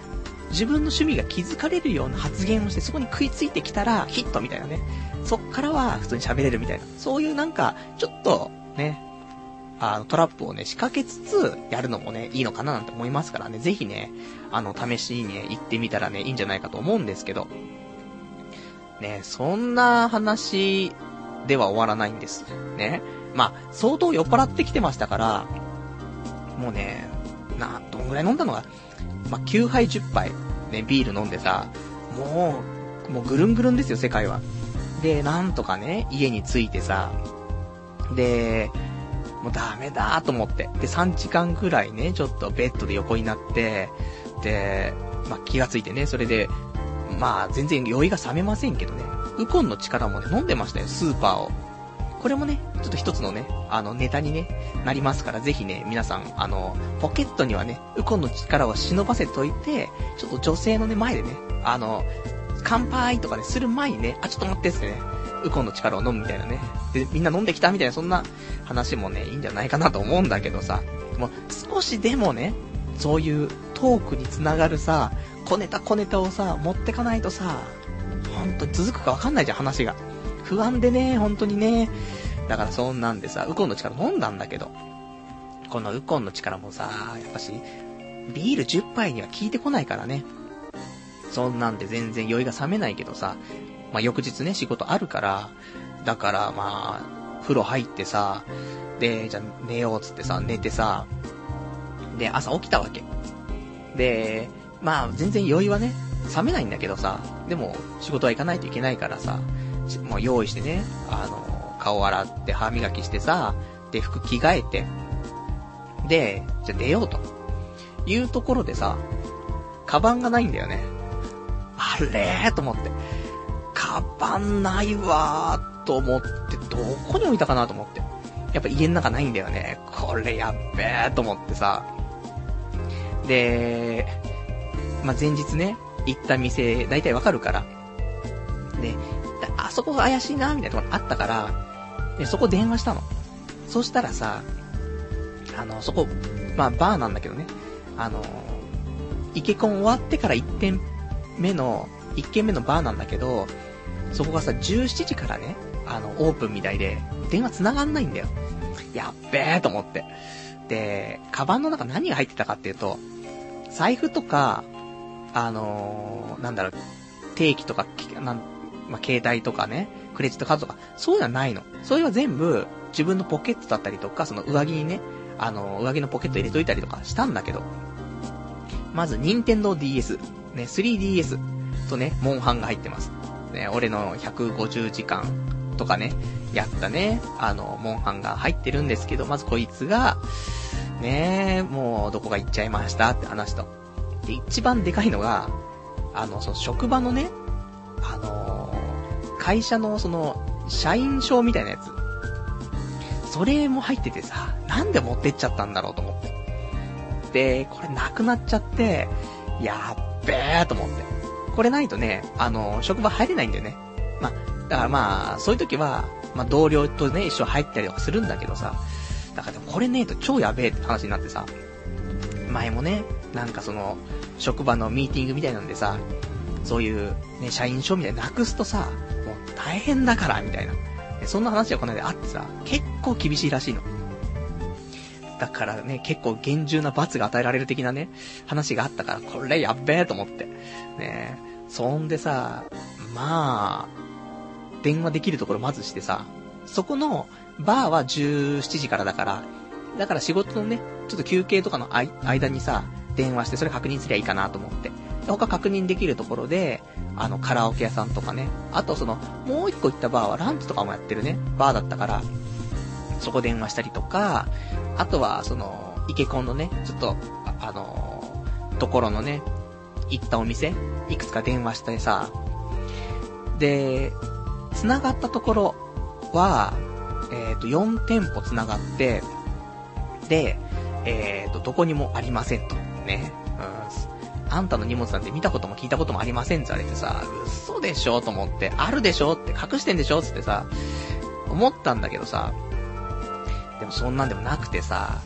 自分の趣味が気づかれるような発言をして、そこに食いついてきたらヒットみたいなね。そっからは普通に喋れるみたいな。そういうなんか、ちょっとね、トラップをね、仕掛けつつ、やるのもね、いいのかななんて思いますからね。ぜひね、試しにね、行ってみたらね、いいんじゃないかと思うんですけど。ね、そんな話では終わらないんです。ね。まあ、相当酔っ払ってきてましたから、もうね、どんぐらい飲んだのが、まあ、9杯10杯、ね、ビール飲んでさ、もうぐるんぐるんですよ、世界は。で、なんとかね、家に着いてさ、で、もうダメだと思って。で、3時間くらいね、ちょっとベッドで横になって、で、まあ、気がついてね、それで、まあ、全然酔いが冷めませんけどね、ウコンの力もね、飲んでましたよ、スーパーを。これもね、ちょっと一つのね、ネタにね、なりますから、ぜひね、皆さん、ポケットにはね、ウコンの力を忍ばせといて、ちょっと女性のね、前でね、乾杯とかね、する前にね、ちょっと待ってってね、ウコンの力を飲むみたいなね。で、みんな飲んできたみたいな、そんな話もね、いいんじゃないかなと思うんだけどさ、もう、少しでもね、そういうトークにつながるさ、小ネタをさ、持ってかないとさ、ほんと続くかわかんないじゃん、話が。不安でね、本当にね。だからそんなんでさ、ウコンの力飲んだんだけど、このウコンの力もさ、やっぱし、ビール10杯には効いてこないからね。そんなんで全然酔いが冷めないけどさ、まあ、翌日ね、仕事あるから、だからまあ、風呂入ってさ、で、じゃあ寝ようつってさ、寝てさ、で、朝起きたわけ。で、まあ、全然酔いはね、冷めないんだけどさ、でも、仕事は行かないといけないからさ、もう用意してね、顔洗って歯磨きしてさ、で、服着替えて、で、じゃあ出ようと。いうところでさ、カバンがないんだよね。あれーと思って。カバンないわーと思って、どこに置いたかなと思って。やっぱ家の中ないんだよね。これやっべーと思ってさ。で、まあ、前日ね、行った店、だいたいわかるから。で、あそこが怪しいなみたいなところあったから、でそこ電話したの。そしたらさ、そこ、まあ、バーなんだけどね。イケコン終わってから1軒目のバーなんだけど、そこがさ、17時からね、オープンみたいで、電話繋がんないんだよ。やっべーと思って。で、カバンの中何が入ってたかっていうと、財布とか、なんだろう、定期とか、まあ、携帯とかね、クレジットカードとか、そういうのはないの。それは全部、自分のポケットだったりとか、その上着にね、上着のポケット入れといたりとかしたんだけど、まず、任天堂 DS、ね、3DS とね、モンハンが入ってます。ね、俺の150時間とかね、やったね、モンハンが入ってるんですけど、まずこいつが、ね、もうどこか行っちゃいましたって話と。で、一番でかいのが、その職場のね、会社のその、社員証みたいなやつ。それも入っててさ、なんで持ってっちゃったんだろうと思って。で、これなくなっちゃって、やっべーと思って。これないとね、職場入れないんだよね。まあ、だからまあ、そういう時は、まあ同僚とね、一緒入ったりとかするんだけどさ、だからこれねえと超やべえって話になってさ、前もね、なんかその、職場のミーティングみたいなんでさ、そういうね、社員証みたいななくすとさ、もう大変だから、みたいな。そんな話がこの間あってさ、結構厳しいらしいの。だからね、結構厳重な罰が与えられる的なね、話があったから、これやっべえと思って。ね、そんでさ、まあ、電話できるところまずしてさ、そこの、バーは17時からだから、仕事のね、ちょっと休憩とかの間にさ、電話してそれ確認すりゃいいかなと思って。他確認できるところで、カラオケ屋さんとかね、あとその、もう一個行ったバーはランチとかもやってるね、バーだったから、そこ電話したりとか、あとは、その、イケコンのね、ちょっと、ところのね、行ったお店、いくつか電話してさ、で、繋がったところは、4店舗繋がって、で、どこにもありませんと。ね。あんたの荷物なんて見たことも聞いたこともありませんって言われてさ、嘘でしょと思って、あるでしょって隠してんでしょつってさ、思ったんだけどさ、でもそんなんでもなくてさ、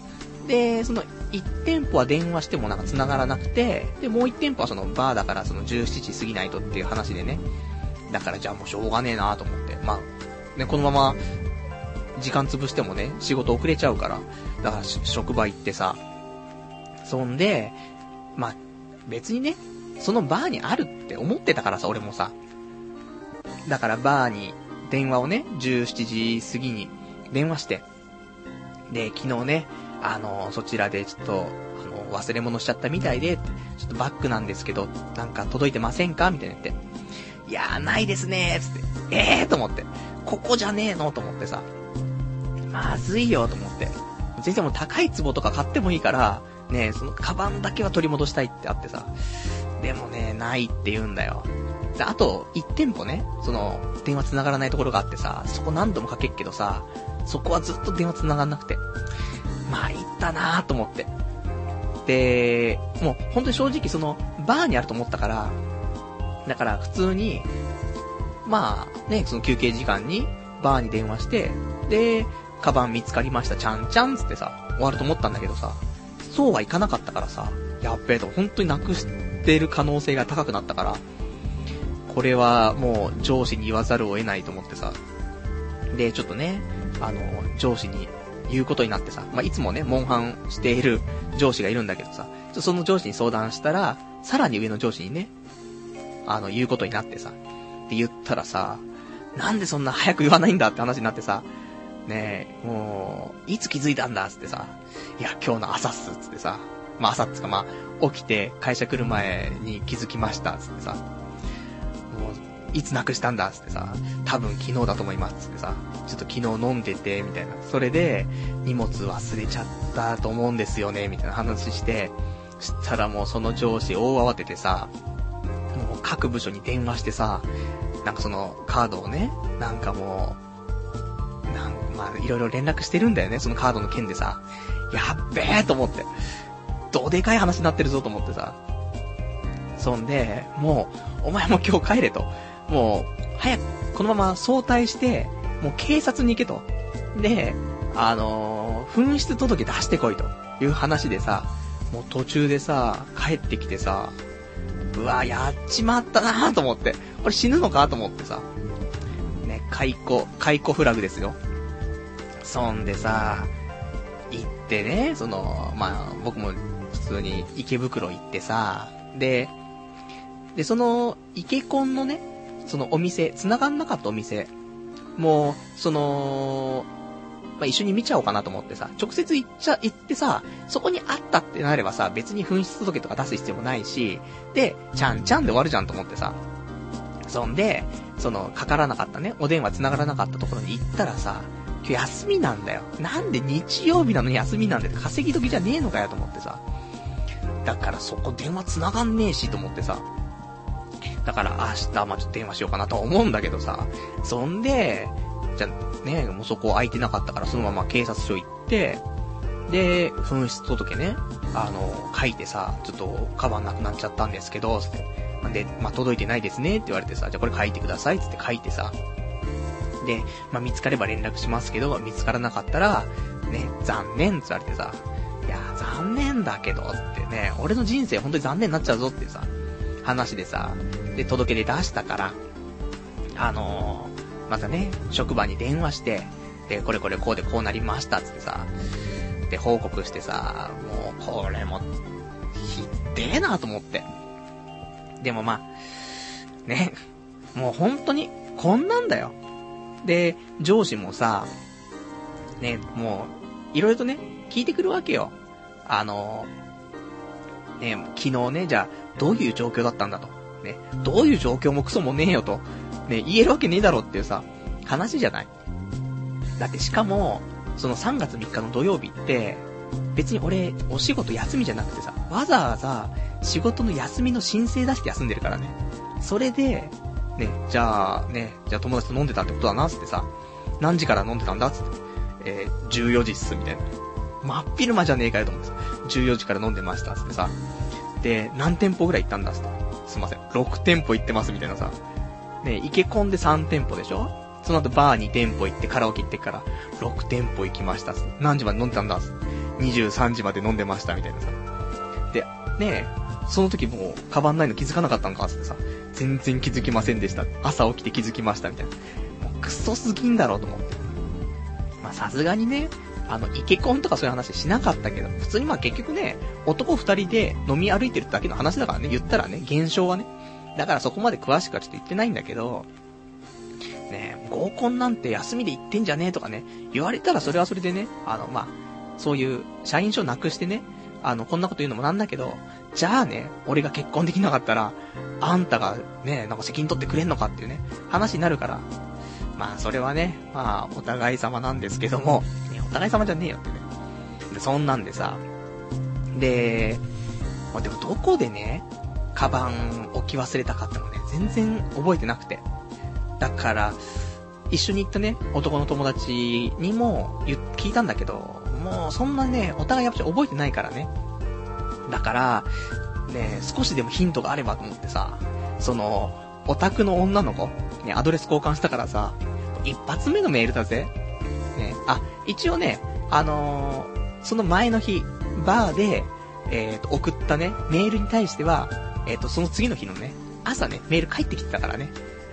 で、その1店舗は電話してもなんか繋がらなくて、で、もう1店舗はそのバーだからその17時過ぎないとっていう話でね。だからじゃあもうしょうがねえなと思って。まあ、ね、このまま時間潰してもね、仕事遅れちゃうから。だから職場行ってさ。そんで、まあ、別にね、そのバーにあるって思ってたからさ、俺もさ。だからバーに電話をね、17時過ぎに電話して。で、昨日ね、そちらでちょっと、忘れ物しちゃったみたいで、ちょっとバッグなんですけど、なんか届いてませんかみたいな言って。いやー、ないですねーつって。と思って。ここじゃねえのと思ってさ。まずいよと思って。全然もう高い壺とか買ってもいいから、ね、そのカバンだけは取り戻したいってあってさ。でもね、ないって言うんだよ。で、あと、1店舗ね、その、電話繋がらないところがあってさ、そこ何度もかけっけどさ、そこはずっと電話繋がんなくて。まあ、行ったなーと思って。で、もう、本当に正直その、バーにあると思ったから、だから普通に、まあ、ね、その休憩時間に、バーに電話して、で、カバン見つかりました、ちゃんちゃんつってさ、終わると思ったんだけどさ、そうはいかなかったからさ、やっべえと、本当になくしてる可能性が高くなったから、これはもう上司に言わざるを得ないと思ってさ、で、ちょっとね、上司に言うことになってさ、まあ、いつもね、モンハンしている上司がいるんだけどさ、その上司に相談したら、さらに上の上司にね、言うことになってさ、って言ったらさ、なんでそんな早く言わないんだって話になってさ、ねえ、もう、いつ気づいたんだっつってさ、いや、今日の朝っすっつってさ、まあ朝っつかまあ、起きて会社来る前に気づきましたっつってさ、もう、いつなくしたんだっつってさ、多分昨日だと思いますっつってさ、ちょっと昨日飲んでて、みたいな。それで、荷物忘れちゃったと思うんですよね、みたいな話して、そしたらもうその上司大慌ててさ、もう各部署に電話してさ、なんかそのカードをね、なんかもう、まあいろいろ連絡してるんだよね、そのカードの件でさ。やっべえと思って。どでかい話になってるぞと思ってさ。そんで、もう、お前も今日帰れと。もう、早く、このまま早退して、もう警察に行けと。で、紛失届出してこいという話でさ、もう途中でさ、帰ってきてさ、うわ、やっちまったなと思って。これ死ぬのかと思ってさ。ね、解雇フラグですよ。そんでさ、行ってね、まあ、僕も普通に池袋行ってさ、で、その、池コンのね、そのお店、繋がんなかったお店、もう、まあ、一緒に見ちゃおうかなと思ってさ、直接行ってさ、そこにあったってなればさ、別に紛失届とか出す必要もないし、で、ちゃんちゃんで終わるじゃんと思ってさ、そんで、かからなかったね、お電話繋がらなかったところに行ったらさ、今日休みなんだよ。なんで日曜日なのに休みなんで稼ぎ時じゃねえのかよと思ってさ。だからそこ電話繋がんねえしと思ってさ。だから明日まあちょっと電話しようかなと思うんだけどさ。そんで、じゃね、もうそこ空いてなかったからそのまま警察署行って、で、紛失届ね、書いてさ、ちょっとカバンなくなっちゃったんですけど、つって。で、まあ届いてないですねって言われてさ、じゃあこれ書いてくださいつって書いてさ。で、まあ、見つかれば連絡しますけど、見つからなかったら、ね、残念って言われてさ、いや、残念だけどってね、俺の人生本当に残念になっちゃうぞってさ、話でさ、で、届け出出したから、またね、職場に電話して、で、これこうでこうなりましたってさ、で、報告してさ、もう、これも、ひってえなと思って。でもまあ、ね、もう本当に、こんなんだよ。で、上司もさ、ね、もう、いろいろとね、聞いてくるわけよ。ね、昨日ね、じゃあ、どういう状況だったんだと。ね、どういう状況もクソもねえよと。ね、言えるわけねえだろっていうさ、話じゃない。だってしかも、その3月3日の土曜日って、別に俺、お仕事休みじゃなくてさ、わざわざ、仕事の休みの申請出して休んでるからね。それで、ね、じゃあ友達と飲んでたってことだな、つってさ、何時から飲んでたんだ、つって、14時っす、みたいな。真っ昼間じゃねえかよと思ってさ、14時から飲んでました、つってさ、で、何店舗ぐらい行ったんだ、つって、すいません、6店舗行ってます、みたいなさ、ね、池コンで3店舗でしょ、その後バー2店舗行ってカラオケ行ってから、6店舗行きました、つって、何時まで飲んでたんだ、つって、 23時まで飲んでましたみたいなさ。で、ねえ、その時もう、カバンないの気づかなかったんかってさ、全然気づきませんでした。朝起きて気づきましたみたいな。もうクソすぎんだろうと思って。まあさすがにね、イケコンとかそういう話しなかったけど、普通にまあ結局ね、男二人で飲み歩いてるだけの話だからね、言ったらね、現象はね。だからそこまで詳しくはちょっと言ってないんだけど、ねえ、合コンなんて休みで行ってんじゃねえとかね、言われたらそれはそれでね、まあ、そういう社員証なくしてね、こんなこと言うのもなんだけど、じゃあね、俺が結婚できなかったら、あんたがね、なんか責任取ってくれんのかっていうね、話になるから、まあそれはね、まあお互い様なんですけども、ね、お互い様じゃねえよってね。で、そんなんでさ、で、まあ、でもどこでね、カバン置き忘れたかってのね、全然覚えてなくて。だから、一緒に行ったね、男の友達にも聞いたんだけど、もうそんなね、お互いやっぱり覚えてないからね。だから、ね、少しでもヒントがあればと思ってさ、オタクの女の子、ね、アドレス交換したからさ、一発目のメールだぜ。ね、一応ね、その前の日、バーで、送ったね、メールに対しては、その次の日のね、朝ね、メール返ってきてたからね、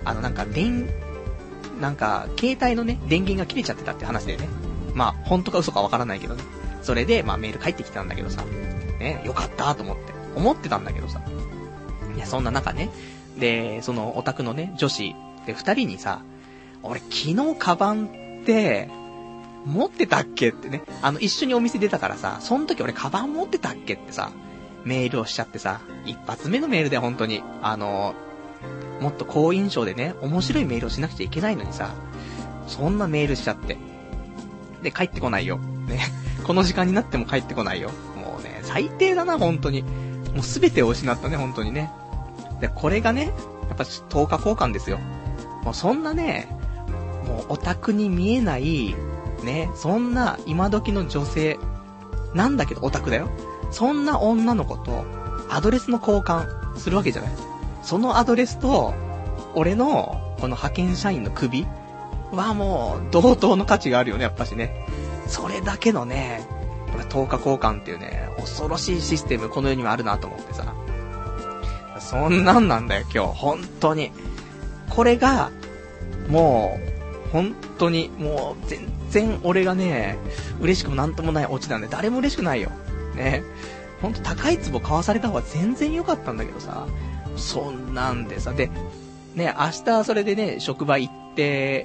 なんか、携帯のね、電源が切れちゃってたって話でね。まあ、本当か嘘かわからないけどね。それで、まあメール返ってきてたんだけどさ。ね、よかったと思ってたんだけどさ。いや、そんな中ね。で、そのオタクのね、女子で二人にさ、俺昨日カバンって、持ってたっけってね。一緒にお店出たからさ、その時俺カバン持ってたっけってさ、メールをしちゃってさ、一発目のメールで本当に、もっと好印象でね、面白いメールをしなくちゃいけないのにさ、そんなメールしちゃって。で、帰ってこないよ。ね。この時間になっても帰ってこないよ。もうね、最低だな、本当に。もうすべてを失ったね、本当にね。で、これがね、やっぱ10日交換ですよ。もうそんなね、もうオタクに見えない、ね、そんな今時の女性、なんだけどオタクだよ。そんな女の子とアドレスの交換するわけじゃない。そのアドレスと、俺の、この派遣社員の首はもう、同等の価値があるよね、やっぱしね。それだけのね、10日交換っていうね、恐ろしいシステム、この世にはあるなと思ってさ。そんなんなんだよ、今日。本当に。これが、もう、本当に、もう、全然俺がね、嬉しくもなんともないオチなんで、誰も嬉しくないよ。ね。ほんと高い壺買わされた方が全然良かったんだけどさ。そんなんでさ、で、ね、明日それでね、職場行って、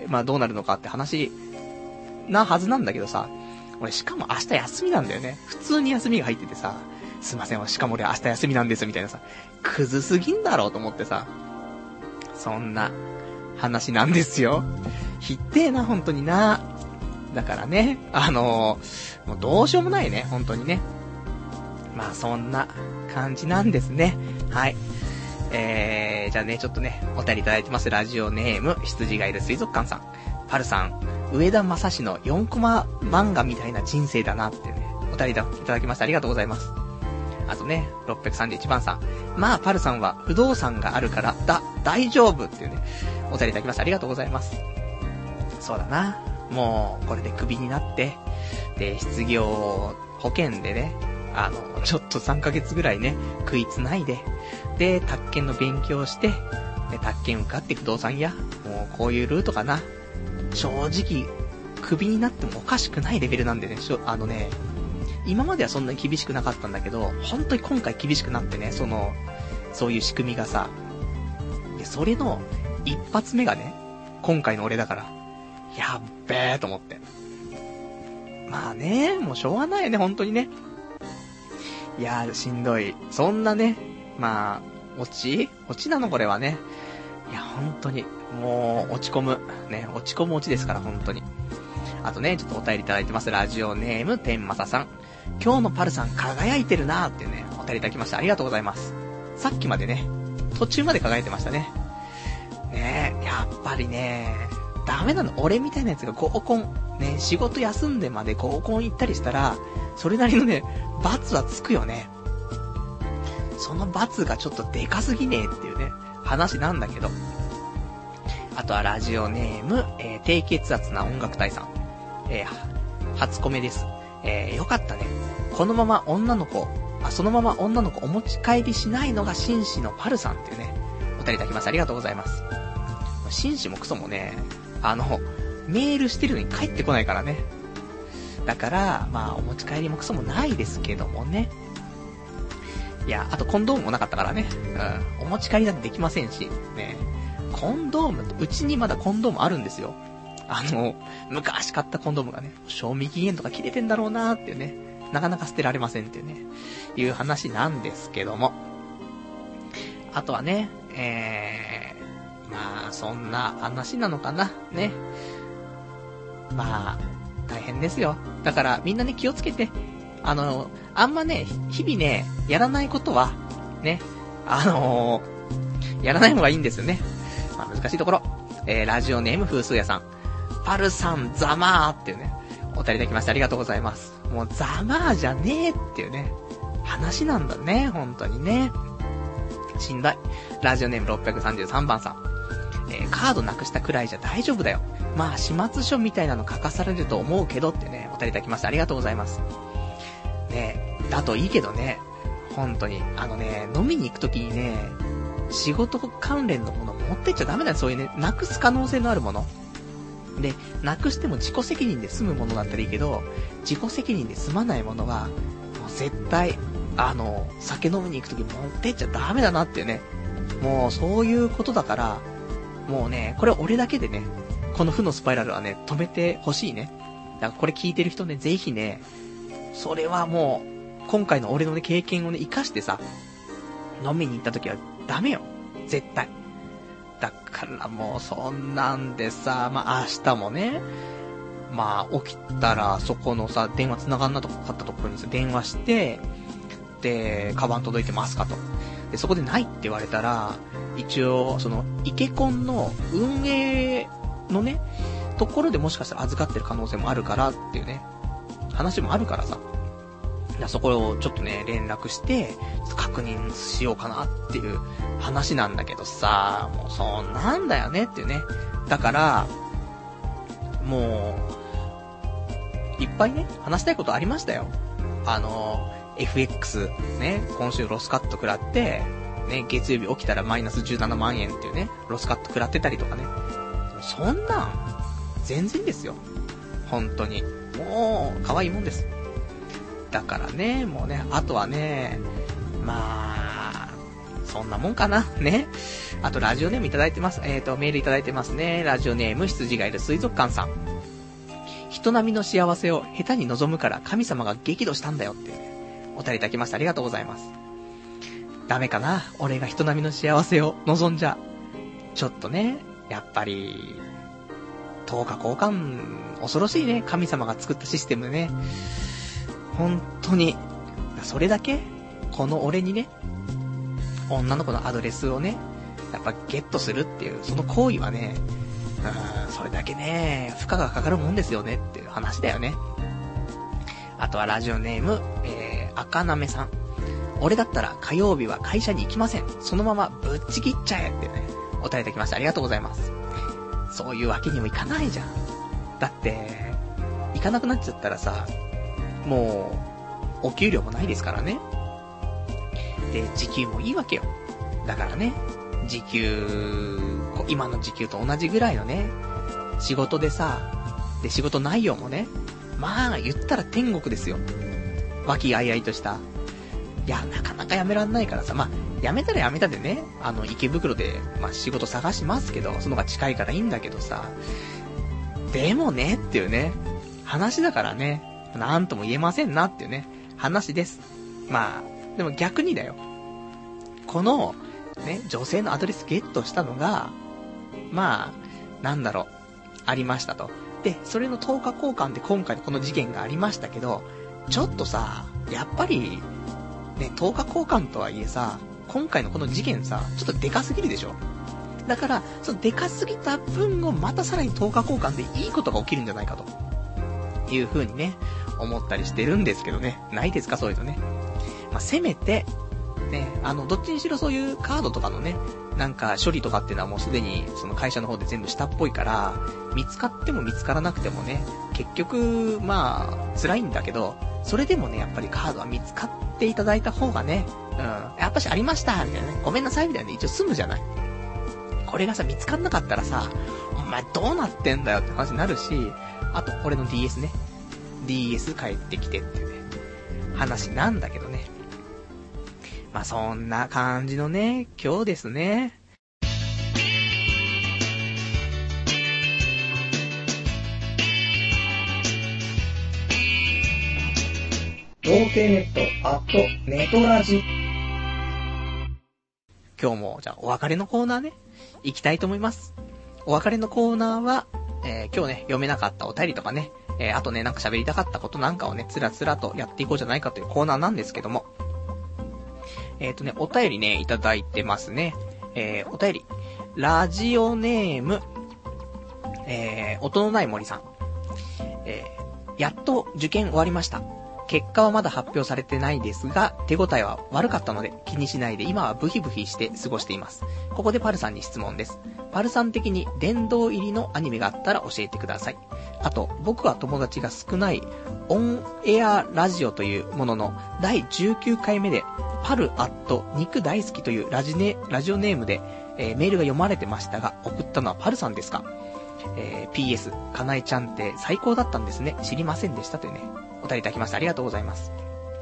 まあどうなるのかって話、なはずなんだけどさ、俺しかも明日休みなんだよね。普通に休みが入っててさ、すいません、しかも俺明日休みなんですみたいなさ、クズすぎんだろうと思ってさ、そんな話なんですよ。ひってえな、本当にな。だからね、もうどうしようもないね、本当にね。まあそんな感じなんですね。はい。じゃあね、ちょっとね、お便りいただいてます。ラジオネーム、羊がいる水族館さん。パルさん、上田正史の4コマ漫画みたいな人生だなってね、お便りいただきました。ありがとうございます。あとね、631番さん。まあ、パルさんは不動産があるから、大丈夫っていうね、お便りいただきました。ありがとうございます。そうだな。もう、これでクビになって、で、失業保険でね、ちょっと3ヶ月ぐらいね、食いつないで、で、宅建の勉強して、で、宅建受かって不動産屋、もうこういうルートかな。正直、クビになってもおかしくないレベルなんでね、今まではそんなに厳しくなかったんだけど、本当に今回厳しくなってね、そういう仕組みがさ、で、それの一発目がね、今回の俺だから、やっべーと思って。まあね、もうしょうがないよね、本当にね。いやー、しんどい。そんなね、まあ、落ちなのこれはね。いや、本当に、もう、落ち込むオチですから、本当に。あとね、ちょっとお便りいただいてます。ラジオネーム、天正さん。今日のパルさん輝いてるなーってね、お便りいただきました。ありがとうございます。さっきまでね、途中まで輝いてましたね。ねえ、やっぱりね、ダメなの。俺みたいなやつが合コン、ね、仕事休んでまで合コン行ったりしたら、それなりのね、罰はつくよね。その罰がちょっとでかすぎねえっていうね、話なんだけど。あとはラジオネーム、低血圧な音楽隊さん。初コメです。 よかったね。そのまま女の子お持ち帰りしないのが紳士のパルさんっていうね、お便りいただきます。ありがとうございます。紳士もクソもね、メールしてるのに帰ってこないからね。だから、まあ、お持ち帰りもクソもないですけどもね。いや、あとコンドームもなかったからね。お持ち帰りだってできませんし、ね。コンドーム、うちにまだコンドームあるんですよ。昔買ったコンドームがね、賞味期限とか切れてんだろうなーっていうね。なかなか捨てられませんっていうね、いう話なんですけども。あとはね、まあ、そんな話なのかな、ね。まあ、大変ですよ。だから、みんなね、気をつけて。あんまね、日々ね、やらないことは、ね、やらない方がいいんですよね。まあ、難しいところ。ラジオネーム風数屋さん。パルさん、ざまーっていうね、お便りいただきましてありがとうございます。もう、ざまーじゃねえっていうね、話なんだね、本当にね。しんどい。ラジオネーム633番さん。カードなくしたくらいじゃ大丈夫だよ。まあ、始末書みたいなの書かされると思うけどってね、お便りいただきましてありがとうございます。ねだといいけどね、本当に。飲みに行くときにね、仕事関連のもの持ってっちゃダメだよ、そういうね、なくす可能性のあるもの。で、なくしても自己責任で済むものだったらいいけど、自己責任で済まないものは、もう絶対、酒飲みに行くとき持ってっちゃダメだなっていうね。もうそういうことだから、もうね、これ俺だけでね、この負のスパイラルはね、止めてほしいね。だからこれ聞いてる人ね、ぜひね、それはもう、今回の俺のね、経験をね、活かしてさ、飲みに行ったときはダメよ。絶対。だからもうそんなんでさ、まあ明日もね、まあ起きたらそこのさ、電話繋がんなかったところにさ、電話して、で、カバン届いてますかと。で、そこでないって言われたら、一応、その、イケコンの運営のね、ところでもしかしたら預かってる可能性もあるからっていうね、話もあるからさ。そこをちょっとね、連絡して、ちょっと確認しようかなっていう話なんだけどさ、もうそんなんだよねっていうね。だから、もう、いっぱいね、話したいことありましたよ。FX ね、今週ロスカット食らって、ね、月曜日起きたらマイナス17万円っていうね、ロスカット食らってたりとかね。そんなん、全然ですよ。本当に。もう、可愛いもんです。だからね、もうね、あとはね、まあ、そんなもんかな、ね。あと、ラジオネームいただいてます。メールいただいてますね。ラジオネーム、羊がいる水族館さん。人並みの幸せを下手に望むから神様が激怒したんだよって、お便りいただきました。ありがとうございます。ダメかな、俺が人並みの幸せを望んじゃ。ちょっとね、やっぱり、10日交換、恐ろしいね。神様が作ったシステムね。本当に、それだけこの俺にね、女の子のアドレスをね、やっぱゲットするっていう、その行為はね、それだけね、負荷がかかるもんですよねっていう話だよね。あとはラジオネーム、赤なめさん。俺だったら火曜日は会社に行きません。そのままぶっちぎっちゃえってね、お便りいただきました。ありがとうございます。そういうわけにもいかないじゃん。だって、行かなくなっちゃったらさ、もう、お給料もないですからね。で、時給もいいわけよ。だからね、時給、今の時給と同じぐらいのね、仕事でさ、で、仕事内容もね、まあ、言ったら天国ですよ。和気あいあいとした。いや、なかなか辞めらんないからさ、まあ、辞めたら辞めたでね、池袋で、まあ、仕事探しますけど、その方が近いからいいんだけどさ、でもね、っていうね、話だからね、なんとも言えませんなっていうね、話です。まあ、でも逆にだよ。この、ね、女性のアドレスゲットしたのが、まあ、なんだろう、ありましたと。で、それの10日交換で今回この事件がありましたけど、ちょっとさ、やっぱり、ね、10日交換とはいえさ、今回のこの事件さ、ちょっとデカすぎるでしょ。だから、そのデカすぎた分をまたさらに10日交換でいいことが起きるんじゃないかと。いう風にね、思ったりしてるんですけどね。ないですか、そういうのね。まあ、せめて、 ね、どっちにしろそういうカードとかのね、なんか処理とかっていうのはもうすでにその会社の方で全部したっぽいから、見つかっても見つからなくてもね、結局、まあ、辛いんだけど、それでもね、やっぱりカードは見つかっていただいた方がね、やっぱしありましたみたいなね、ごめんなさいみたいなね、一応済むじゃない。これがさ、見つかんなかったらさ、お前どうなってんだよって話になるし、あと、俺の DS ね。DS 帰ってきてっていうね、話なんだけどね。まあ、そんな感じのね、今日ですね。童貞ネット、ネトラジ。今日も、じゃあ、お別れのコーナーね、行きたいと思います。お別れのコーナーは、今日ね、読めなかったお便りとかね、あとね、なんか喋りたかったことなんかをね、つらつらとやっていこうじゃないかというコーナーなんですけども。お便りね、いただいてますね。お便り。ラジオネーム、音のない森さん。やっと受験終わりました。結果はまだ発表されてないですが、手応えは悪かったので気にしないで今はブヒブヒして過ごしています。ここでパルさんに質問です。パルさん的に殿堂入りのアニメがあったら教えてください。あと、僕は友達が少ないオンエアラジオというものの第19回目でパルアット肉大好きというラジオネームで、メールが読まれてましたが、送ったのはパルさんですか？PS、かなえちゃんって最高だったんですね。知りませんでしたというね、お便りいただきました。ありがとうございます。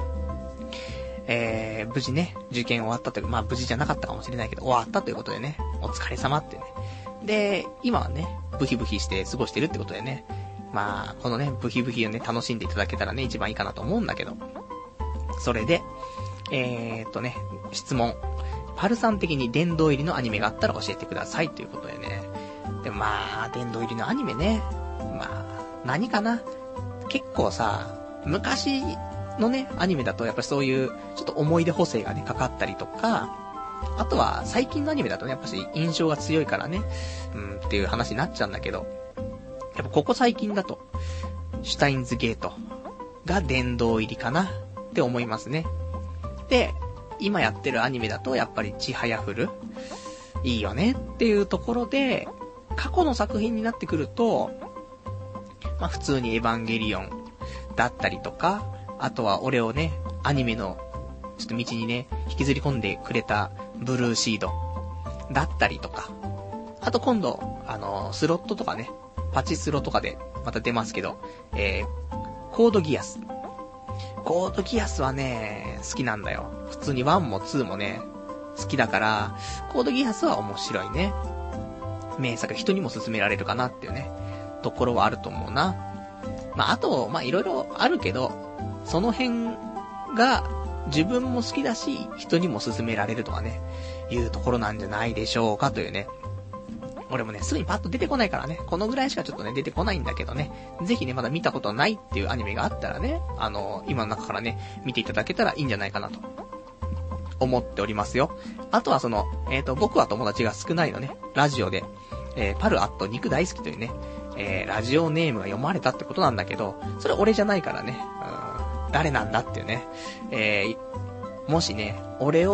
無事ね、受験終わったというか、まあ無事じゃなかったかもしれないけど、終わったということでね、お疲れ様ってね。で、今はね、ブヒブヒして過ごしてるってことでね、まあ、このね、ブヒブヒをね、楽しんでいただけたらね、一番いいかなと思うんだけど。それで、質問。パルさん的に殿堂入りのアニメがあったら教えてくださいということでね。でもまあ、殿堂入りのアニメね。まあ、何かな。結構さ、昔のね、アニメだとやっぱりそういう、ちょっと思い出補正がね、かかったりとか、あとは最近のアニメだとね、やっぱし印象が強いからね、っていう話になっちゃうんだけど、やっぱここ最近だと、シュタインズゲートが殿堂入りかなって思いますね。で、今やってるアニメだとやっぱりちはやふるいいよねっていうところで、過去の作品になってくると、まあ普通にエヴァンゲリオンだったりとか、あとは俺をね、アニメのちょっと道にね、引きずり込んでくれたブルーシードだったりとか、あと今度、スロットとかね、パチスロとかでまた出ますけど、コードギアス。コードギアスはね、好きなんだよ。普通に1も2もね、好きだから、コードギアスは面白いね。名作、人にも勧められるかなっていうね、ところはあると思うな。まあ、あと、まあ、いろいろあるけど、その辺が自分も好きだし、人にも勧められるとかね、いうところなんじゃないでしょうかというね。俺もね、すぐにパッと出てこないからね、このぐらいしかちょっとね、出てこないんだけどね、ぜひね、まだ見たことないっていうアニメがあったらね、今の中からね、見ていただけたらいいんじゃないかなと、思っておりますよ。あとは僕は友達が少ないのね、ラジオで、パルアット肉大好きというね、ラジオネームが読まれたってことなんだけど、それ俺じゃないからね、誰なんだっていうね、もしね、俺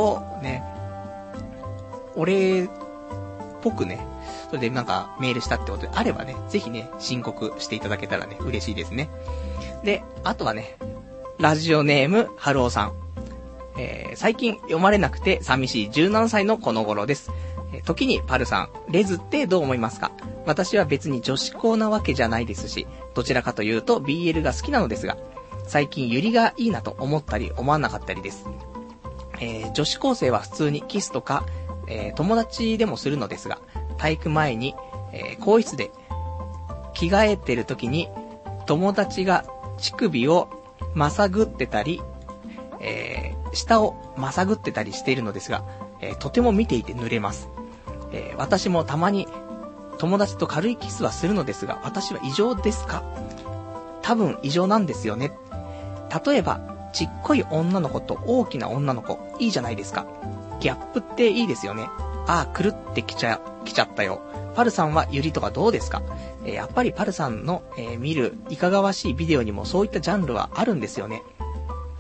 っぽくね、それでなんかメールしたってことであればね、ぜひね、申告していただけたらね、嬉しいですね。で、あとはね、ラジオネーム、はるおさん。最近読まれなくて寂しい17歳のこの頃です。時にパルさん、レズってどう思いますか？私は別に女子校なわけじゃないですし、どちらかというと BL が好きなのですが、最近ユリがいいなと思ったり思わなかったりです。女子高生は普通にキスとか、友達でもするのですが、体育前に、更衣室で着替えてる時に友達が乳首をまさぐってたり、下をまさぐってたりしているのですが、とても見ていて濡れます。私もたまに友達と軽いキスはするのですが、私は異常ですか？多分異常なんですよね。例えばちっこい女の子と大きな女の子、いいじゃないですか。ギャップっていいですよね。ああ、狂ってきちゃったよ。パルさんはユリとかどうですか？やっぱりパルさんの、見るいかがわしいビデオにもそういったジャンルはあるんですよね。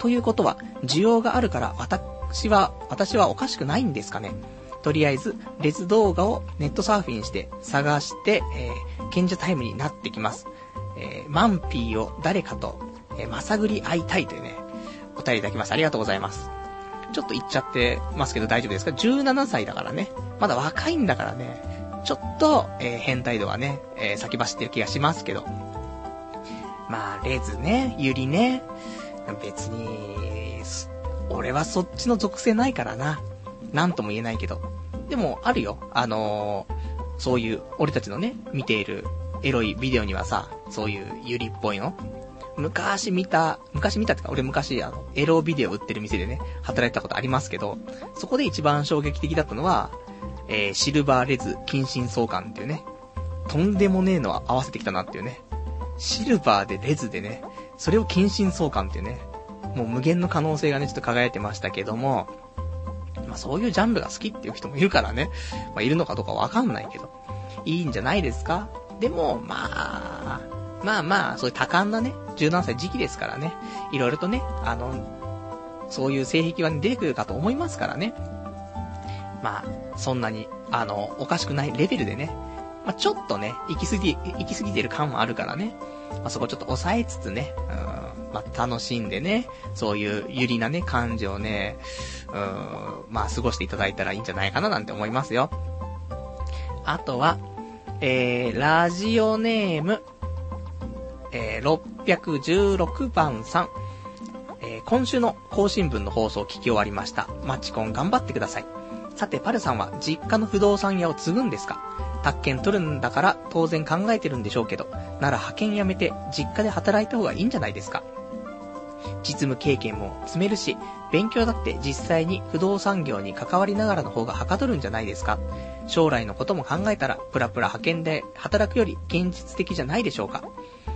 ということは、需要があるから私はおかしくないんですかね。とりあえず、レズ動画をネットサーフィンして探して、賢者タイムになってきます。マンピーを誰かと、まさぐり会いたいというね、お便りいただきます。ありがとうございます。ちょっと言っちゃってますけど大丈夫ですか？ 17 歳だからね。まだ若いんだからね。ちょっと、変態度はね、先走ってる気がしますけど。まあ、レズね、ユリね。別に、俺はそっちの属性ないからな。なんとも言えないけど。でも、あるよ。そういう、俺たちのね、見ているエロいビデオにはさ、そういうユリっぽいの昔見たってか、俺昔エロビデオ売ってる店でね、働いたことありますけど、そこで一番衝撃的だったのは、シルバーレズ近親相関っていうね、とんでもねえのは合わせてきたなっていうね。シルバーでレズでね、それを近親相関っていうね、もう無限の可能性がね、ちょっと輝いてましたけども、まあそういうジャンルが好きっていう人もいるからね、まあいるのかどうかわかんないけど、いいんじゃないですか？でも、まあ、そういう多感なね、17歳時期ですからね、いろいろとね、そういう性癖は、ね、出てくるかと思いますからね。まあ、そんなに、おかしくないレベルでね、まあちょっとね、行き過ぎてる感もあるからね、まあそこちょっと抑えつつね、まあ楽しんでね、そういうゆりなね、感情をね、まあ過ごしていただいたらいいんじゃないかななんて思いますよ。あとは、ラジオネーム、616番さん、今週の更新分の放送を聞き終わりました。マチコン頑張ってください。さてパルさんは実家の不動産屋を継ぐんですか？宅建取るんだから当然考えてるんでしょうけど、なら派遣やめて実家で働いた方がいいんじゃないですか？実務経験も積めるし、勉強だって実際に不動産業に関わりながらの方がはかどるんじゃないですか？将来のことも考えたらプラプラ派遣で働くより現実的じゃないでしょうか？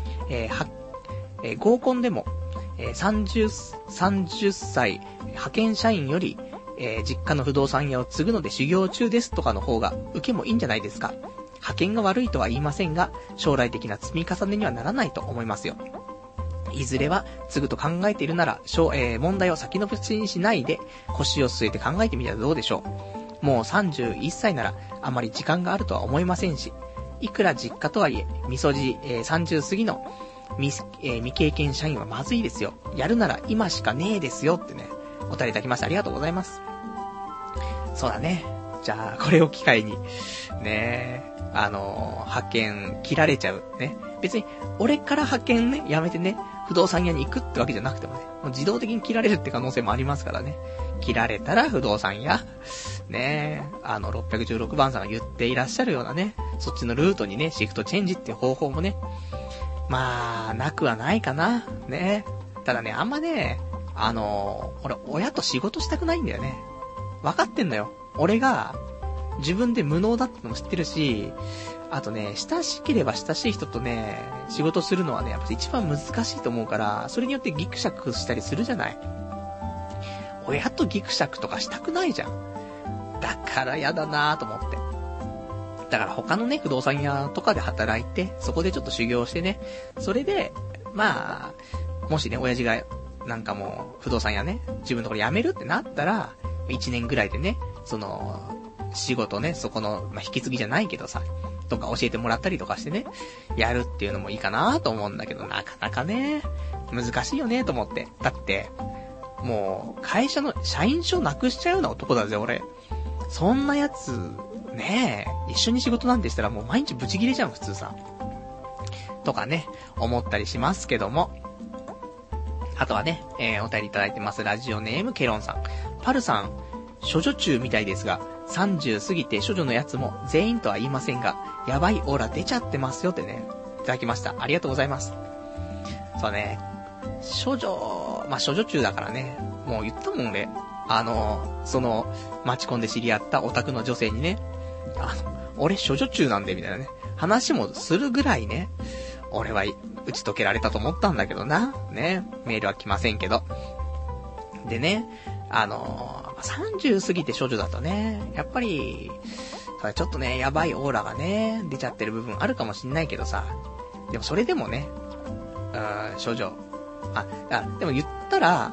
合コンでも、30歳派遣社員より、実家の不動産屋を継ぐので修行中ですとかの方が受けもいいんじゃないですか？派遣が悪いとは言いませんが、将来的な積み重ねにはならないと思いますよ。いずれは継ぐと考えているなら、問題を先延ばしにしないで腰を据えて考えてみたらどうでしょう。もう31歳ならあまり時間があるとは思いませんし、いくら実家とはいえ、みそじ、30過ぎの未経験社員はまずいですよ。やるなら今しかねえですよってね、お便りいただきましてありがとうございます。そうだね。じゃあ、これを機会に、ね、派遣切られちゃう。ね。別に、俺から派遣ね、やめてね、不動産屋に行くってわけじゃなくてもね、もう自動的に切られるって可能性もありますからね。切られたら不動産屋、ね、616番さんが言っていらっしゃるようなね、そっちのルートにね、シフトチェンジっていう方法もね、まあ、なくはないかな。ね。ただね、あんまね、俺、親と仕事したくないんだよね。分かってんだよ。俺が、自分で無能だってのも知ってるし、あとね、親しければ親しい人とね、仕事するのはね、やっぱ一番難しいと思うから、それによってギクシャクしたりするじゃない。親とギクシャクとかしたくないじゃん。だから嫌だなぁと思って。だから他のね、不動産屋とかで働いて、そこでちょっと修行してね、それで、まあ、もしね、親父が、なんかもう、不動産屋ね、自分のところ辞めるってなったら、1年ぐらいでね、仕事ね、そこの、まあ、引き継ぎじゃないけどさ、とか教えてもらったりとかしてね、やるっていうのもいいかなと思うんだけど、なかなかね、難しいよねと思って。だって、もう、会社の社員証なくしちゃうような男だぜ、俺。そんなやつ、ねえ、一緒に仕事なんてしたらもう毎日ブチギレじゃん、普通さ。とかね、思ったりしますけども。あとはね、お便りいただいてます。ラジオネームケロンさん。パルさん、処女中みたいですが、30過ぎて処女のやつも全員とは言いませんが、やばいオーラ出ちゃってますよってね、いただきました。ありがとうございます。そうね、処女中だからね、もう言ったもん俺。マチコンで知り合ったオタクの女性にね、俺処女中なんで、みたいなね、話もするぐらいね、俺は打ち解けられたと思ったんだけどな。ね、メールは来ませんけど。でね、30過ぎて処女だとね、やっぱり、ちょっとね、やばいオーラがね、出ちゃってる部分あるかもしんないけどさ、でもそれでもね、処女。でも言ったら、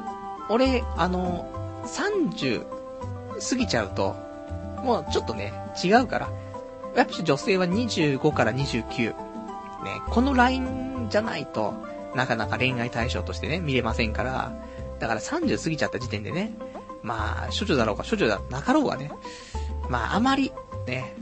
俺、30過ぎちゃうと、もうちょっとね、違うから。やっぱり女性は25から29。ね、このラインじゃないと、なかなか恋愛対象としてね、見れませんから、だから30過ぎちゃった時点でね、まあ、処女だろうか、処女だなかろうがね、まあ、あまり、ね、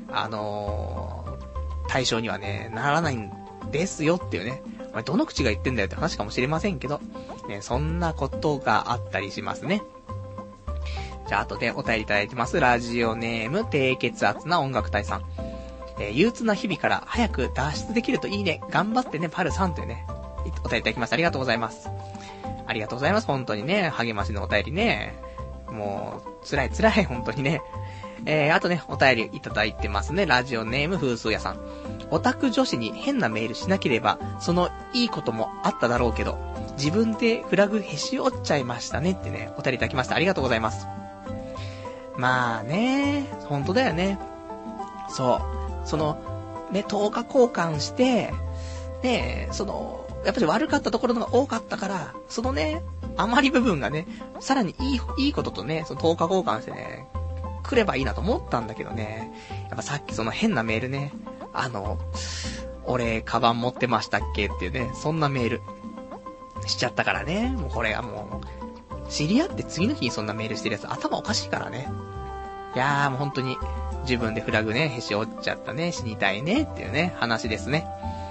対象にはね、ならないんですよっていうね、お前どの口が言ってんだよって話かもしれませんけど、ね、そんなことがあったりしますね。じゃあ、後でお便りいただいてます。ラジオネーム、低血圧な音楽隊さん。憂鬱な日々から早く脱出できるといいね。頑張ってね、パルさんというね、お便りいただきました。ありがとうございます。ありがとうございます。本当にね、励ましのお便りね。もう、辛い、本当にね。あとね、お便りいただいてますね。ラジオネーム、風数屋さん。オタク女子に変なメールしなければ、そのいいこともあっただろうけど、自分でフラグへし折っちゃいましたねってね、お便りいただきました。ありがとうございます。まあね、本当だよね。そう。その、ね、10日交換して、ね、やっぱり悪かったところのが多かったから、そのね、余り部分がね、さらにいいこととね、その10日交換してね、来ればいいなと思ったんだけどね、やっぱさっきその変なメールね、俺、カバン持ってましたっけっていうね、そんなメール、しちゃったからね、もうこれはもう、知り合って次の日にそんなメールしてるやつ頭おかしいからね。いやーもう本当に、自分でフラグね、へし折っちゃったね、死にたいね、っていうね、話ですね。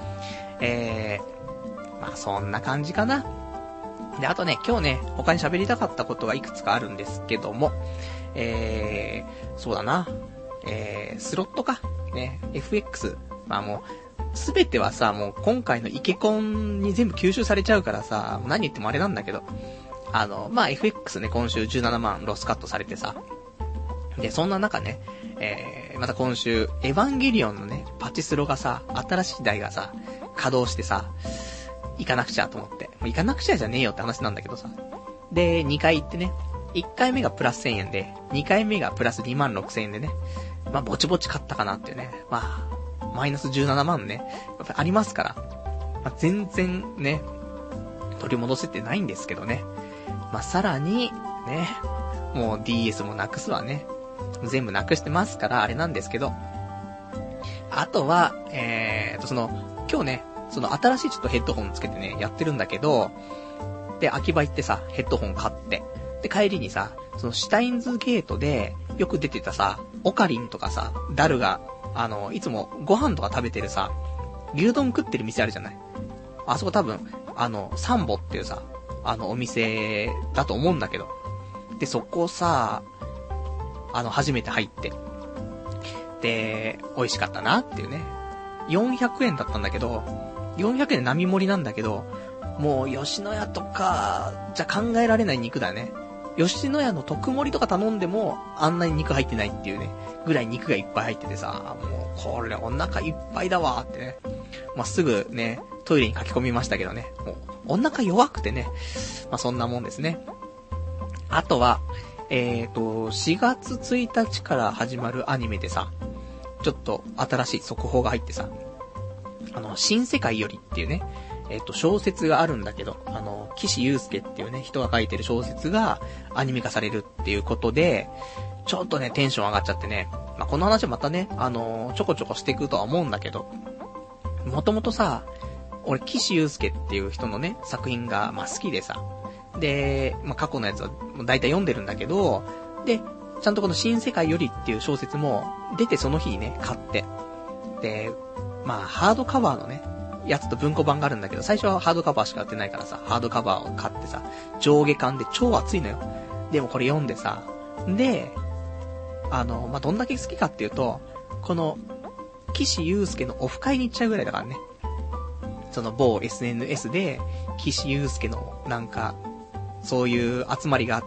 まあそんな感じかな。で、あとね、今日ね、他に喋りたかったことがいくつかあるんですけども、そうだな、スロットか、ね、FX、まあもう、すべてはさ、もう今回のイケコンに全部吸収されちゃうからさ、何言ってもあれなんだけど、まあ FX ね、今週17万ロスカットされてさ、で、そんな中ね、また今週、エヴァンゲリオンのね、パチスロがさ、新しい台がさ、稼働してさ、行かなくちゃと思って。もう行かなくちゃじゃねえよって話なんだけどさ。で、2回行ってね、1回目がプラス1000円で、2回目がプラス2万6000円でね、まあ、ぼちぼち買ったかなっていうね。まあ、マイナス17万ね、やっぱりありますから、まあ、全然ね、取り戻せてないんですけどね。まあ、さらに、ね、もう DS もなくすわね。全部なくしてますから、あれなんですけど。あとは、今日ね、新しいちょっとヘッドホンつけてね、やってるんだけど、で、秋葉行ってさ、ヘッドホン買って、で、帰りにさ、シュタインズゲートで、よく出てたさ、オカリンとかさ、ダルが、いつもご飯とか食べてるさ、牛丼食ってる店あるじゃない。あそこ多分、サンボっていうさ、お店だと思うんだけど。で、そこさ、初めて入って。で、美味しかったなっていうね。400円だったんだけど、400円で並盛りなんだけど、もう吉野家とか、じゃ考えられない肉だね。吉野家の特盛りとか頼んでも、あんなに肉入ってないっていうね、ぐらい肉がいっぱい入っててさ、もうこれお腹いっぱいだわってね。まあ、すぐね、トイレに書き込みましたけどね。もう、お腹弱くてね。まあ、そんなもんですね。あとは、4月1日から始まるアニメでさ、ちょっと新しい速報が入ってさ、新世界よりっていうね、小説があるんだけど、岸優介っていうね、人が書いてる小説がアニメ化されるっていうことで、ちょっとね、テンション上がっちゃってね、まあ、この話はまたね、ちょこちょこしていくとは思うんだけど、もともとさ、俺、岸優介っていう人のね、作品が、まあ、好きでさ、で、まあ、過去のやつは大体読んでるんだけど、で、ちゃんとこの新世界よりっていう小説も出てその日にね、買って。で、まあ、ハードカバーのね、やつと文庫版があるんだけど、最初はハードカバーしか売ってないからさ、ハードカバーを買ってさ、上下巻で超熱いのよ。でもこれ読んでさ、で、まあ、どんだけ好きかっていうと、この、岸優介のオフ会に行っちゃうぐらいだからね。その某 SNS で、岸優介のなんか、そういう集まりがあって、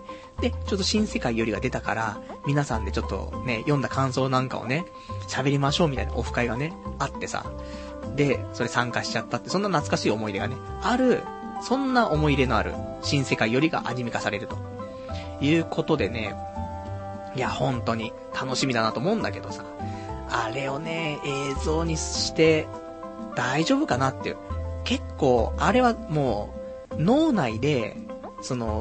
で、ちょっと新世界よりが出たから、皆さんでちょっとね、読んだ感想なんかをね、喋りましょうみたいなオフ会がね、あってさ、で、それ参加しちゃったって、そんな懐かしい思い出がね、ある、そんな思い入れのある新世界よりがアニメ化されるということでね、いや、本当に楽しみだなと思うんだけどさ、あれをね、映像にして大丈夫かなっていう。結構、あれはもう、脳内で、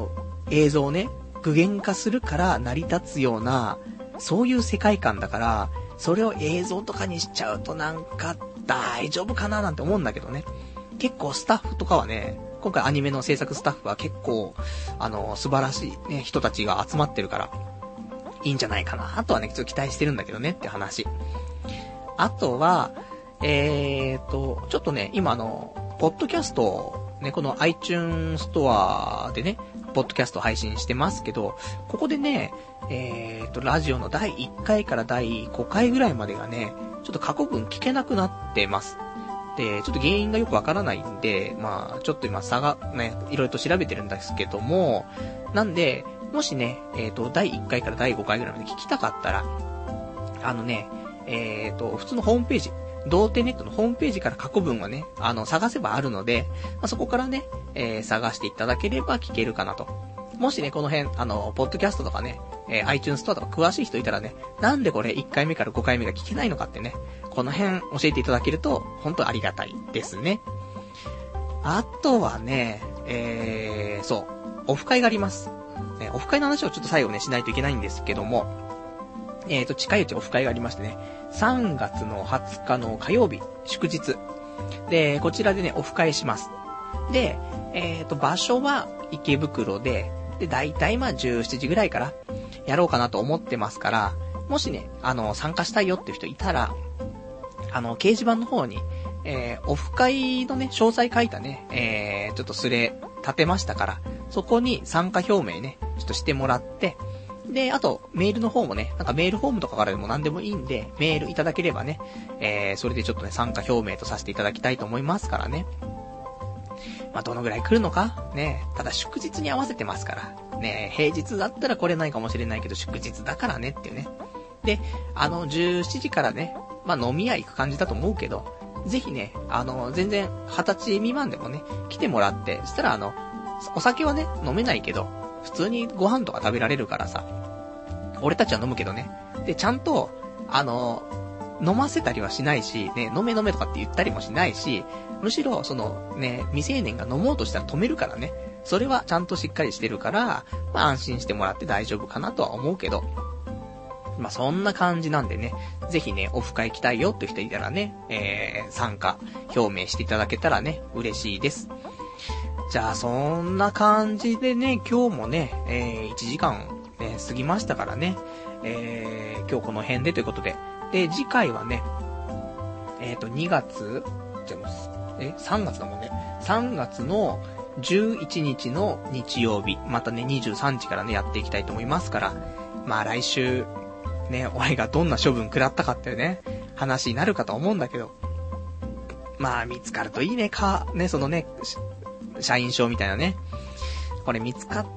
映像をね、具現化するから成り立つような、そういう世界観だから、それを映像とかにしちゃうとなんか大丈夫かななんて思うんだけどね。結構スタッフとかはね、今回アニメの制作スタッフは結構、素晴らしいね、人たちが集まってるから、いいんじゃないかなとはね、ちょっと期待してるんだけどねって話。あとは、ちょっとね、今ポッドキャスト、ね、この iTunes ストアでね、ポッドキャスト配信してますけど、ここでね、ラジオの第1回から第5回ぐらいまでがね、ちょっと過去分聞けなくなってます。で、ちょっと原因がよくわからないんで、まあ、ちょっと今ね、いろいろと調べてるんですけども、なんで、もしね、第1回から第5回ぐらいまで聞きたかったら、普通のホームページ、童貞ネットのホームページから過去文はね、探せばあるので、まあ、そこからね、探していただければ聞けるかなと。もしね、この辺、ポッドキャストとかね、iTunes ストアとか詳しい人いたらね、なんでこれ1回目から5回目が聞けないのかってね、この辺教えていただけると、本当ありがたいですね。あとはね、そう、オフ会があります。ね、オフ会の話をちょっと最後ね、しないといけないんですけども、近いうちオフ会がありましてね、3月の20日の火曜日、祝日。で、こちらでね、オフ会します。で、場所は池袋で、だいたいまあ17時ぐらいからやろうかなと思ってますから、もしね、参加したいよっていう人いたら、掲示板の方に、オフ会のね、詳細書いたね、ちょっとスレ立てましたから、そこに参加表明ね、ちょっとしてもらって、で、あと、メールの方もね、なんかメールフォームとかからでも何でもいいんで、メールいただければね、それでちょっとね、参加表明とさせていただきたいと思いますからね。まあ、どのぐらい来るのかね、ただ祝日に合わせてますから。ね、平日だったら来れないかもしれないけど、祝日だからねっていうね。で、17時からね、まあ、飲み屋行く感じだと思うけど、ぜひね、全然20歳未満でもね、来てもらって、そしたらお酒はね、飲めないけど、普通にご飯とか食べられるからさ、俺たちは飲むけどね。で、ちゃんと、飲ませたりはしないし、ね、飲めとかって言ったりもしないし、むしろ、ね、未成年が飲もうとしたら止めるからね。それはちゃんとしっかりしてるから、まあ安心してもらって大丈夫かなとは思うけど、まあそんな感じなんでね、ぜひね、オフ会来たいよって人いたらね、参加表明していただけたらね、嬉しいです。じゃあそんな感じでね、今日もね、1時間、ね、過ぎましたからね、今日この辺でということで、で、次回はね、2月、3月だもんね。3月の11日の日曜日、またね、23時からね、やっていきたいと思いますから、まあ来週、ね、俺がどんな処分食らったかっていうね、話になるかと思うんだけど、まあ見つかるといいね、ね、そのね、社員証みたいなね、これ見つかって、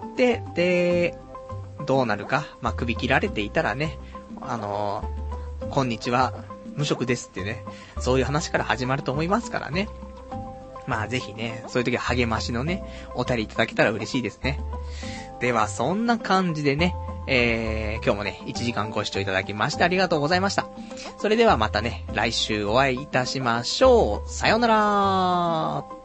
で、どうなるか、まあ首切られていたらね、こんにちは、無職ですってね、そういう話から始まると思いますからね。まあぜひね、そういう時は励ましのね、お便りいただけたら嬉しいですね。ではそんな感じでね、今日もね、1時間ご視聴いただきましてありがとうございました。それではまたね、来週お会いいたしましょう。さようなら。